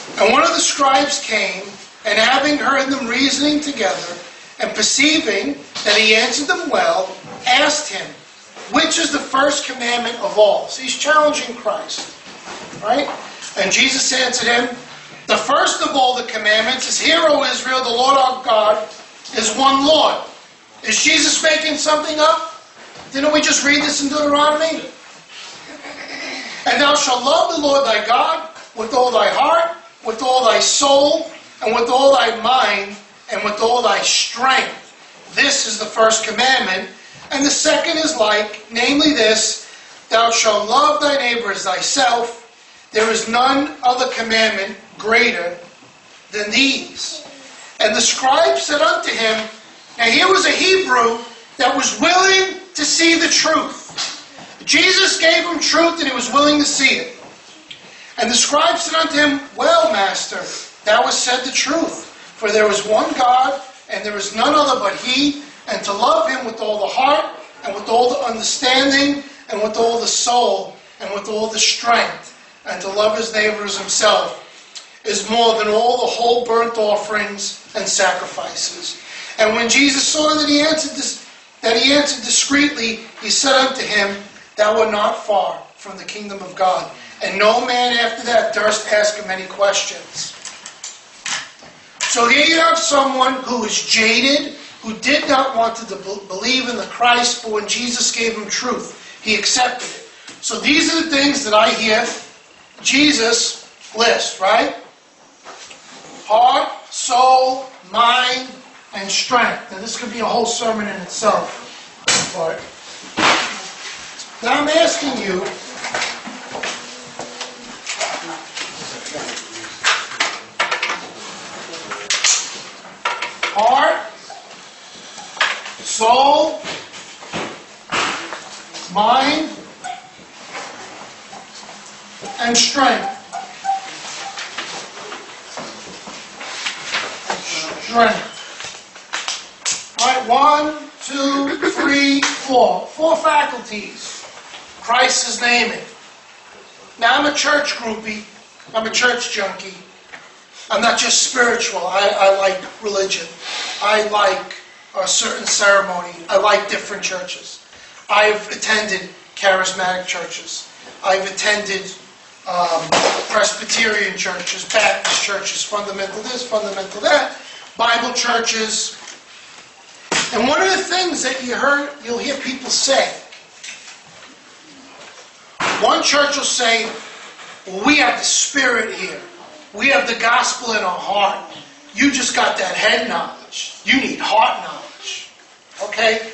And one of the scribes came, and having heard them reasoning together, and perceiving that he answered them well, asked him, which is the first commandment of all? So he's challenging Christ, right? And Jesus answered him, the first of all the commandments is, hear, O Israel, the Lord our God is one Lord. Is Jesus making something up? Didn't we just read this in Deuteronomy? And thou shalt love the Lord thy God with all thy heart, with all thy soul, and with all thy mind, and with all thy strength. This is the first commandment. And the second is like, namely this, thou shalt love thy neighbor as thyself. There is none other commandment greater than these. And the scribe said unto him, now here was a Hebrew that was willing to see the truth. Jesus gave him truth and he was willing to see it. And the scribe said unto him, well, master, thou hast said the truth. For there is one God, and there is none other but he, and to love him with all the heart, and with all the understanding, and with all the soul, and with all the strength, and to love his neighbor as himself, is more than all the whole burnt offerings and sacrifices. And when Jesus saw that he answered this, that he answered discreetly, he said unto him, thou art not far from the kingdom of God. And no man after that durst ask him any questions. So here you have someone who is jaded, who did not want to believe in the Christ, but when Jesus gave him truth, he accepted it. So these are the things that I hear Jesus list, right? Heart, soul, mind, and strength. Now this could be a whole sermon in itself. But now I'm asking you, heart, soul, mind, and strength. Strength. All right, one, two, three, four. Four faculties. Christ is naming. Now, I'm a church groupie. I'm a church junkie. I'm not just spiritual. I, I like religion. I like a certain ceremony. I like different churches. I've attended charismatic churches. I've attended um, Presbyterian churches, Baptist churches, fundamental this, fundamental that, Bible churches. And one of the things that you heard, you'll hear people say, one church will say, well, we have the Spirit here. We have the gospel in our heart. You just got that head knowledge. You need heart knowledge. Okay?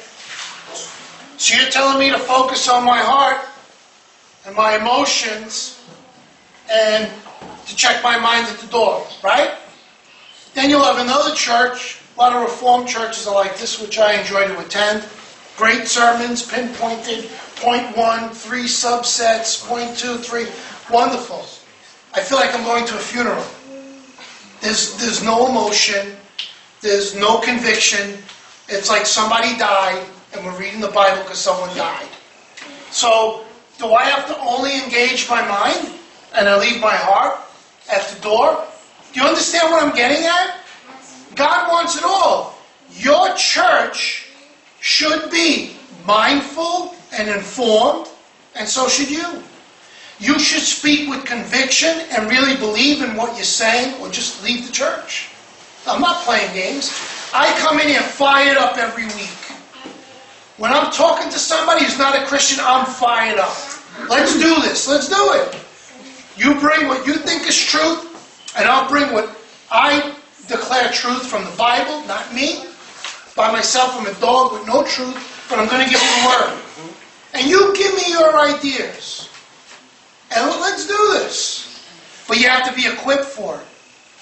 So you're telling me to focus on my heart and my emotions and to check my mind at the door, right? Then you'll have another church. A lot of Reformed churches are like this, which I enjoy to attend. Great sermons, pinpointed, point one, three subsets, point two, three. Wonderful. I feel like I'm going to a funeral. There's, there's no emotion. There's no conviction. It's like somebody died and we're reading the Bible because someone died. So, do I have to only engage my mind and I leave my heart at the door? Do you understand what I'm getting at? God wants it all. Your church should be mindful and informed, and so should you. You should speak with conviction and really believe in what you're saying, or just leave the church. I'm not playing games. I come in here fired up every week. When I'm talking to somebody who's not a Christian, I'm fired up. Let's do this. Let's do it. You bring what you think is truth, and I'll bring what I declare truth from the Bible, not me. By myself, I'm a dog with no truth, but I'm going to give you the word. And you give me your ideas. And let's do this. But you have to be equipped for it.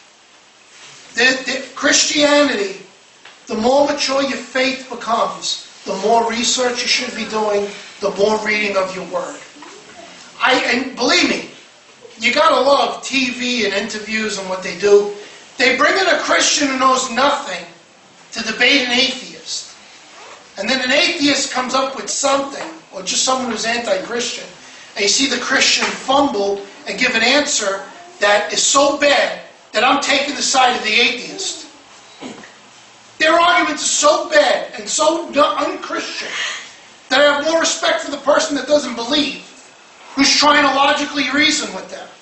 The, the Christianity, the more mature your faith becomes, the more research you should be doing, the more reading of your word. I and believe me, you gotta love T V and interviews and what they do. They bring in a Christian who knows nothing to debate an atheist. And then an atheist comes up with something, or just someone who's anti-Christian, and you see the Christian fumble and give an answer that is so bad that I'm taking the side of the atheist. Their arguments are so bad and so un-Christian that I have more respect for the person that doesn't believe, who's trying to logically reason with them.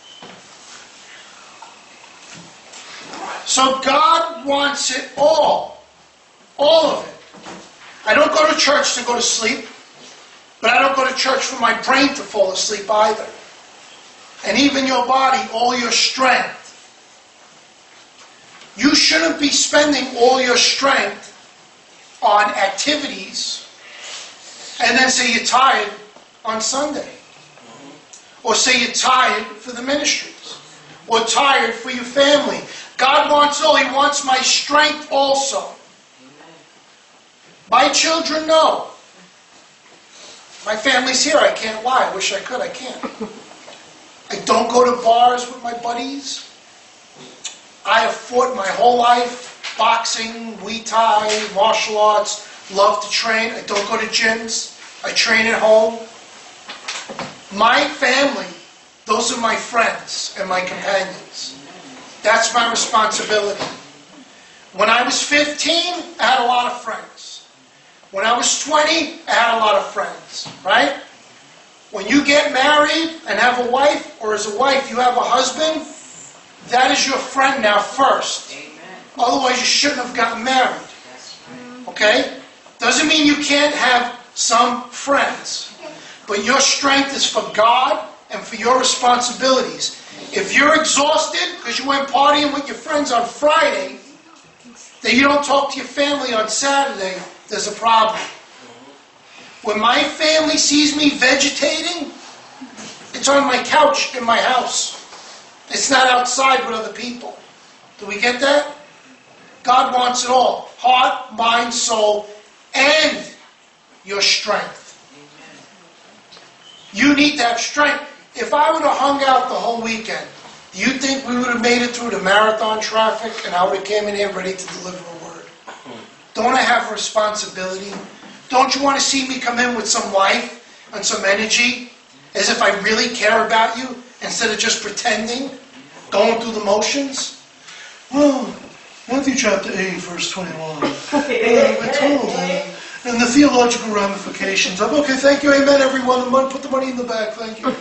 So God wants it all. All of it. I don't go to church to go to sleep, but I don't go to church for my brain to fall asleep either. And even your body, all your strength. You shouldn't be spending all your strength on activities and then say you're tired on Sunday. Or say you're tired for the ministries. Or tired for your family. God wants all. He wants my strength also. My children know. My family's here. I can't lie. I wish I could. I can't. I don't go to bars with my buddies. I have fought my whole life. Boxing, Muay Thai, martial arts. Love to train. I don't go to gyms. I train at home. My family, those are my friends and my companions. That's my responsibility. When I was fifteen, I had a lot of friends. When I was twenty, I had a lot of friends, right? When you get married and have a wife, or as a wife you have a husband, that is your friend now first. Amen. Otherwise you shouldn't have gotten married. Okay? Doesn't mean you can't have some friends. But your strength is for God and for your responsibilities. If you're exhausted because you went partying with your friends on Friday, that you don't talk to your family on Saturday, there's a problem. When my family sees me vegetating, it's on my couch in my house. It's not outside with other people. Do we get that? God wants it all. Heart, mind, soul, and your strength. You need to have strength. If I would have hung out the whole weekend, do you think we would have made it through the marathon traffic and I would have came in here ready to deliver a word? Don't I have a responsibility? Don't you want to see me come in with some life and some energy, as if I really care about you, instead of just pretending, going through the motions? Well, Matthew chapter eight, verse twenty-one. uh, we're told that. And the theological ramifications of, okay, thank you, amen, everyone, and put the money in the bag, thank you.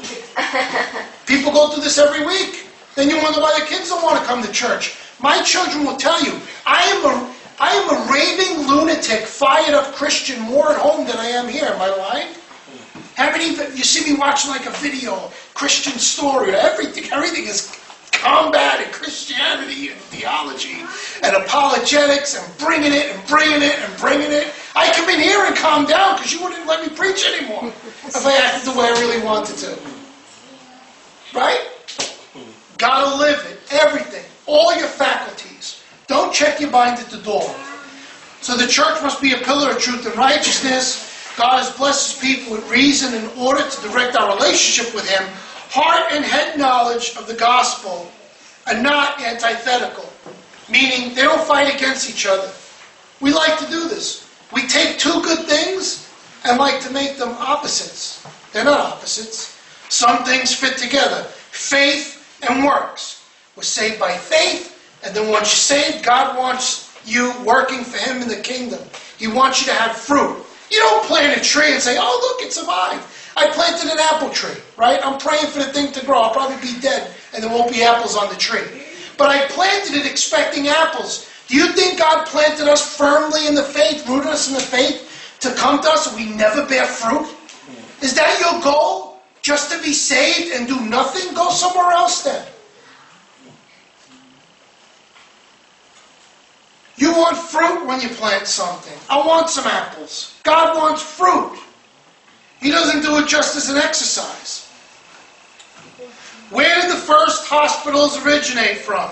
People go through this every week. Then you wonder why the kids don't want to come to church. My children will tell you, I am a, I am a raving lunatic, fired up Christian more at home than I am here. Am I lying? How many, you see me watching like a video, Christian story, everything, everything is combating Christianity and theology and apologetics and bringing it and bringing it and bringing it. I come in here and calm down because you wouldn't let me preach anymore if I acted the way I really wanted to. Right? Gotta live it. Everything. All your faculties. Don't check your mind at the door. So the church must be a pillar of truth and righteousness. God has blessed His people with reason in order to direct our relationship with Him. Heart and head knowledge of the gospel are not antithetical. Meaning they don't fight against each other. We like to do this. We take two good things and like to make them opposites. They're not opposites. Some things fit together. Faith and works. We're saved by faith, and then once you're saved, God wants you working for Him in the kingdom. He wants you to have fruit. You don't plant a tree and say, oh look, it survived. I planted an apple tree, right? I'm praying for the thing to grow. I'll probably be dead and there won't be apples on the tree. But I planted it expecting apples. Do you think God planted us firmly in the faith, rooted us in the faith, to come to us and we never bear fruit? Is that your goal? Just to be saved and do nothing? Go somewhere else then. You want fruit when you plant something. I want some apples. God wants fruit. He doesn't do it just as an exercise. Where did the first hospitals originate from?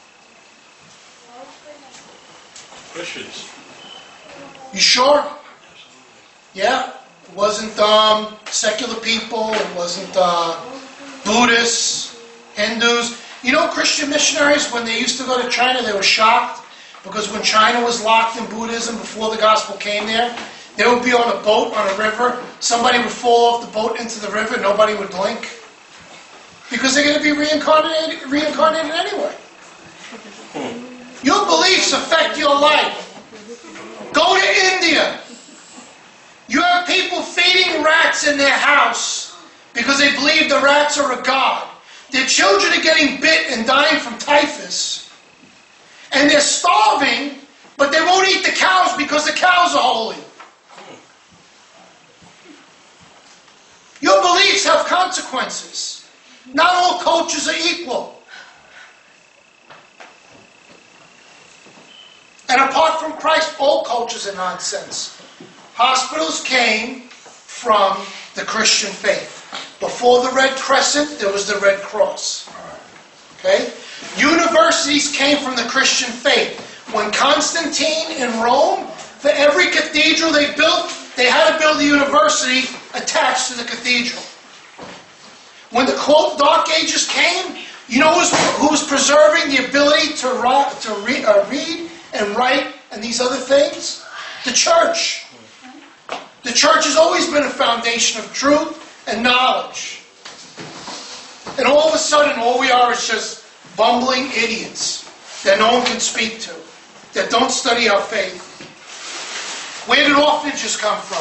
Christians. You sure? Yeah? It wasn't um, secular people. It wasn't uh, Buddhists, Hindus. You know, Christian missionaries, when they used to go to China, they were shocked because when China was locked in Buddhism before the gospel came there, they would be on a boat on a river. Somebody would fall off the boat into the river. Nobody would blink. Because they're going to be reincarnated, reincarnated anyway. Your beliefs affect your life. Go to India. You have people feeding rats in their house because they believe the rats are a god. Their children are getting bit and dying from typhus. And they're starving, but they won't eat the cows because the cows are holy. Your beliefs have consequences. Not all cultures are equal. And apart from Christ, all cultures are nonsense. Hospitals came from the Christian faith. Before the Red Crescent, there was the Red Cross. Okay? Universities came from the Christian faith. When Constantine in Rome, for every cathedral they built, they had to build a university attached to the cathedral. When the quote Dark Ages came, you know who was, who was preserving the ability to, write, to read, uh, read and write and these other things? The church. The church has always been a foundation of truth and knowledge. And all of a sudden, all we are is just bumbling idiots that no one can speak to, that don't study our faith. Where did orphanages come from?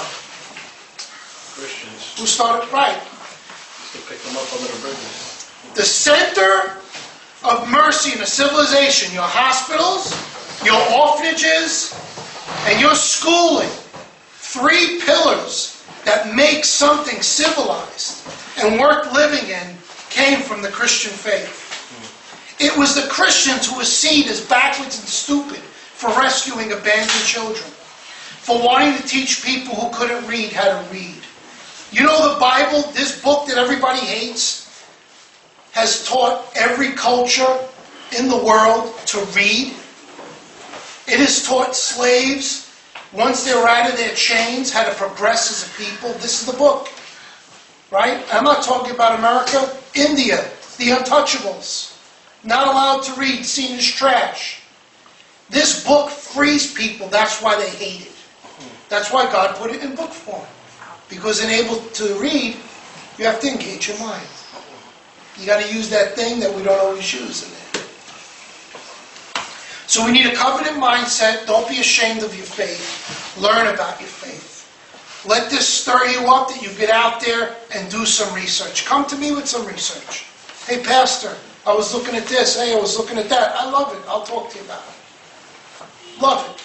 Christians. Who started? Right. To pick them up under the bridges. The center of mercy in a civilization, your hospitals, your orphanages, and your schooling. Three pillars that make something civilized and worth living in came from the Christian faith. It was the Christians who were seen as backwards and stupid for rescuing abandoned children, for wanting to teach people who couldn't read how to read. You know the Bible, this book that everybody hates, has taught every culture in the world to read. It has taught slaves, once they were out of their chains, how to progress as a people. This is the book. Right? I'm not talking about America. India, the untouchables. Not allowed to read, seen as trash. This book frees people. That's why they hate it. That's why God put it in book form. Because unable to read, you have to engage your mind. You got to use that thing that we don't always use in there. So we need a covenant mindset. Don't be ashamed of your faith. Learn about your faith. Let this stir you up that you get out there and do some research. Come to me with some research. Hey, Pastor, I was looking at this. Hey, I was looking at that. I love it. I'll talk to you about it. Love it.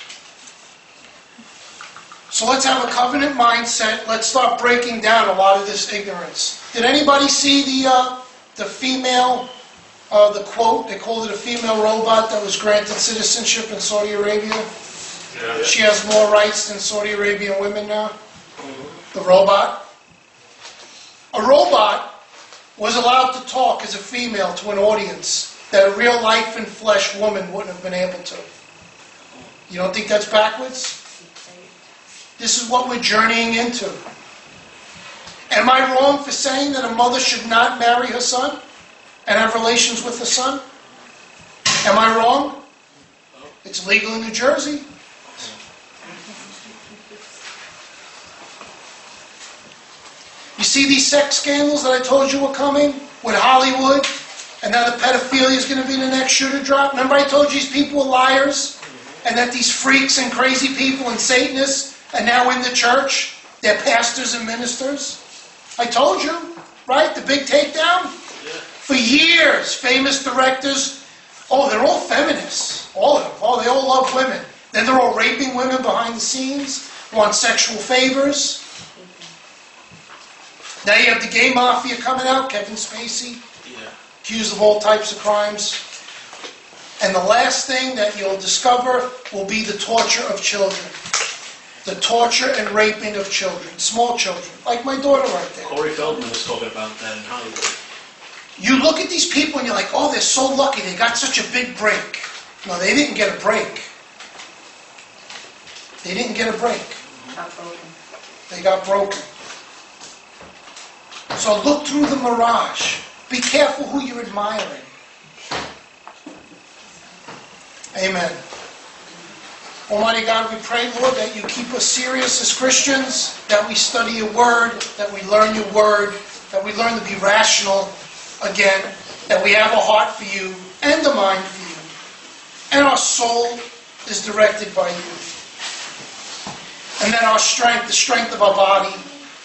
So let's have a covenant mindset. Let's start breaking down a lot of this ignorance. Did anybody see the uh, the female, uh, the quote, they called it a female robot that was granted citizenship in Saudi Arabia? Yeah. She has more rights than Saudi Arabian women now? Mm-hmm. The robot? A robot was allowed to talk as a female to an audience that a real life and flesh woman wouldn't have been able to. You don't think that's backwards? This is what we're journeying into. Am I wrong for saying that a mother should not marry her son and have relations with her son? Am I wrong? It's legal in New Jersey. You see these sex scandals that I told you were coming with Hollywood, and now the pedophilia is going to be the next shoe to drop? Remember I told you these people were liars, and that these freaks and crazy people and Satanists are now in the church? They're pastors and ministers. I told you, right? The big takedown? Yeah. For years, famous directors, oh, they're all feminists. All of them. Oh, they all love women. Then they're all raping women behind the scenes, want sexual favors. Now you have the gay mafia coming out, Kevin Spacey, yeah. accused of all types of crimes. And the last thing that you'll discover will be the torture of children. The torture and raping of children, small children, like my daughter right there. Corey Feldman was talking about that in Hollywood. You look at these people and you're like, oh, they're so lucky, they got such a big break. No, they didn't get a break. They didn't get a break. Got broken. They got broken. So look through the mirage. Be careful who you're admiring. Amen. Almighty God, we pray, Lord, that you keep us serious as Christians, that we study your word, that we learn your word, that we learn to be rational, again, that we have a heart for you and a mind for you, and our soul is directed by you. And that our strength, the strength of our body,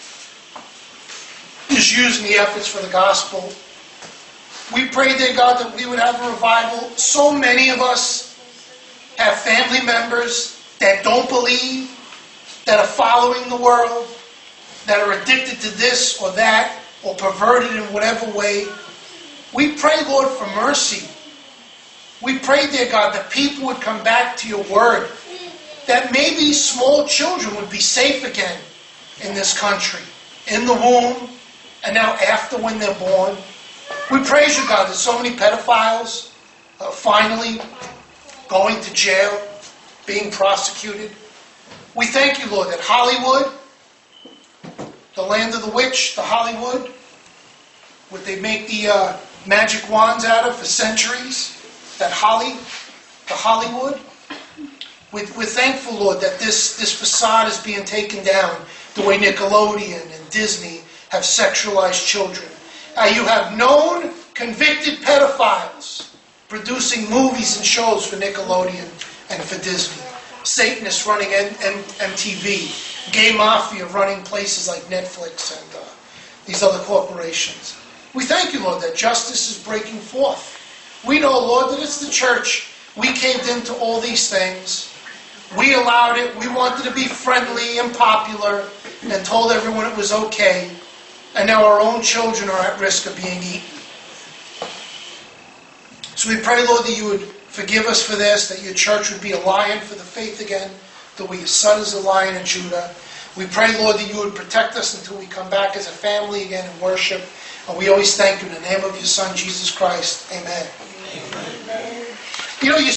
is used in the efforts for the gospel. We pray, dear God, that we would have a revival. So many of us have family members that don't believe, that are following the world, that are addicted to this or that, or perverted in whatever way. We pray, Lord, for mercy. We pray, dear God, that people would come back to your word, that maybe small children would be safe again in this country, in the womb, and now after when they're born. We praise you, God, that so many pedophiles are finally going to jail, being prosecuted. We thank you, Lord, that Hollywood, the land of the witch, the Hollywood, what they make the uh, magic wands out of for centuries, that Holly, the Hollywood. We, we're thankful, Lord, that this, this facade is being taken down the way Nickelodeon and Disney have sexualized children. Uh, you have known convicted pedophiles producing movies and shows for Nickelodeon and for Disney. Satanists running M T V. Gay mafia running places like Netflix and uh, these other corporations. We thank you, Lord, that justice is breaking forth. We know, Lord, that it's the church. We caved into all these things. We allowed it. We wanted to be friendly and popular and told everyone it was okay. And now our own children are at risk of being eaten. So we pray, Lord, that you would forgive us for this, that your church would be a lion for the faith again, the way your son is a lion in Judah. We pray, Lord, that you would protect us until we come back as a family again and worship. And we always thank you in the name of your son, Jesus Christ. Amen. Amen. You know, you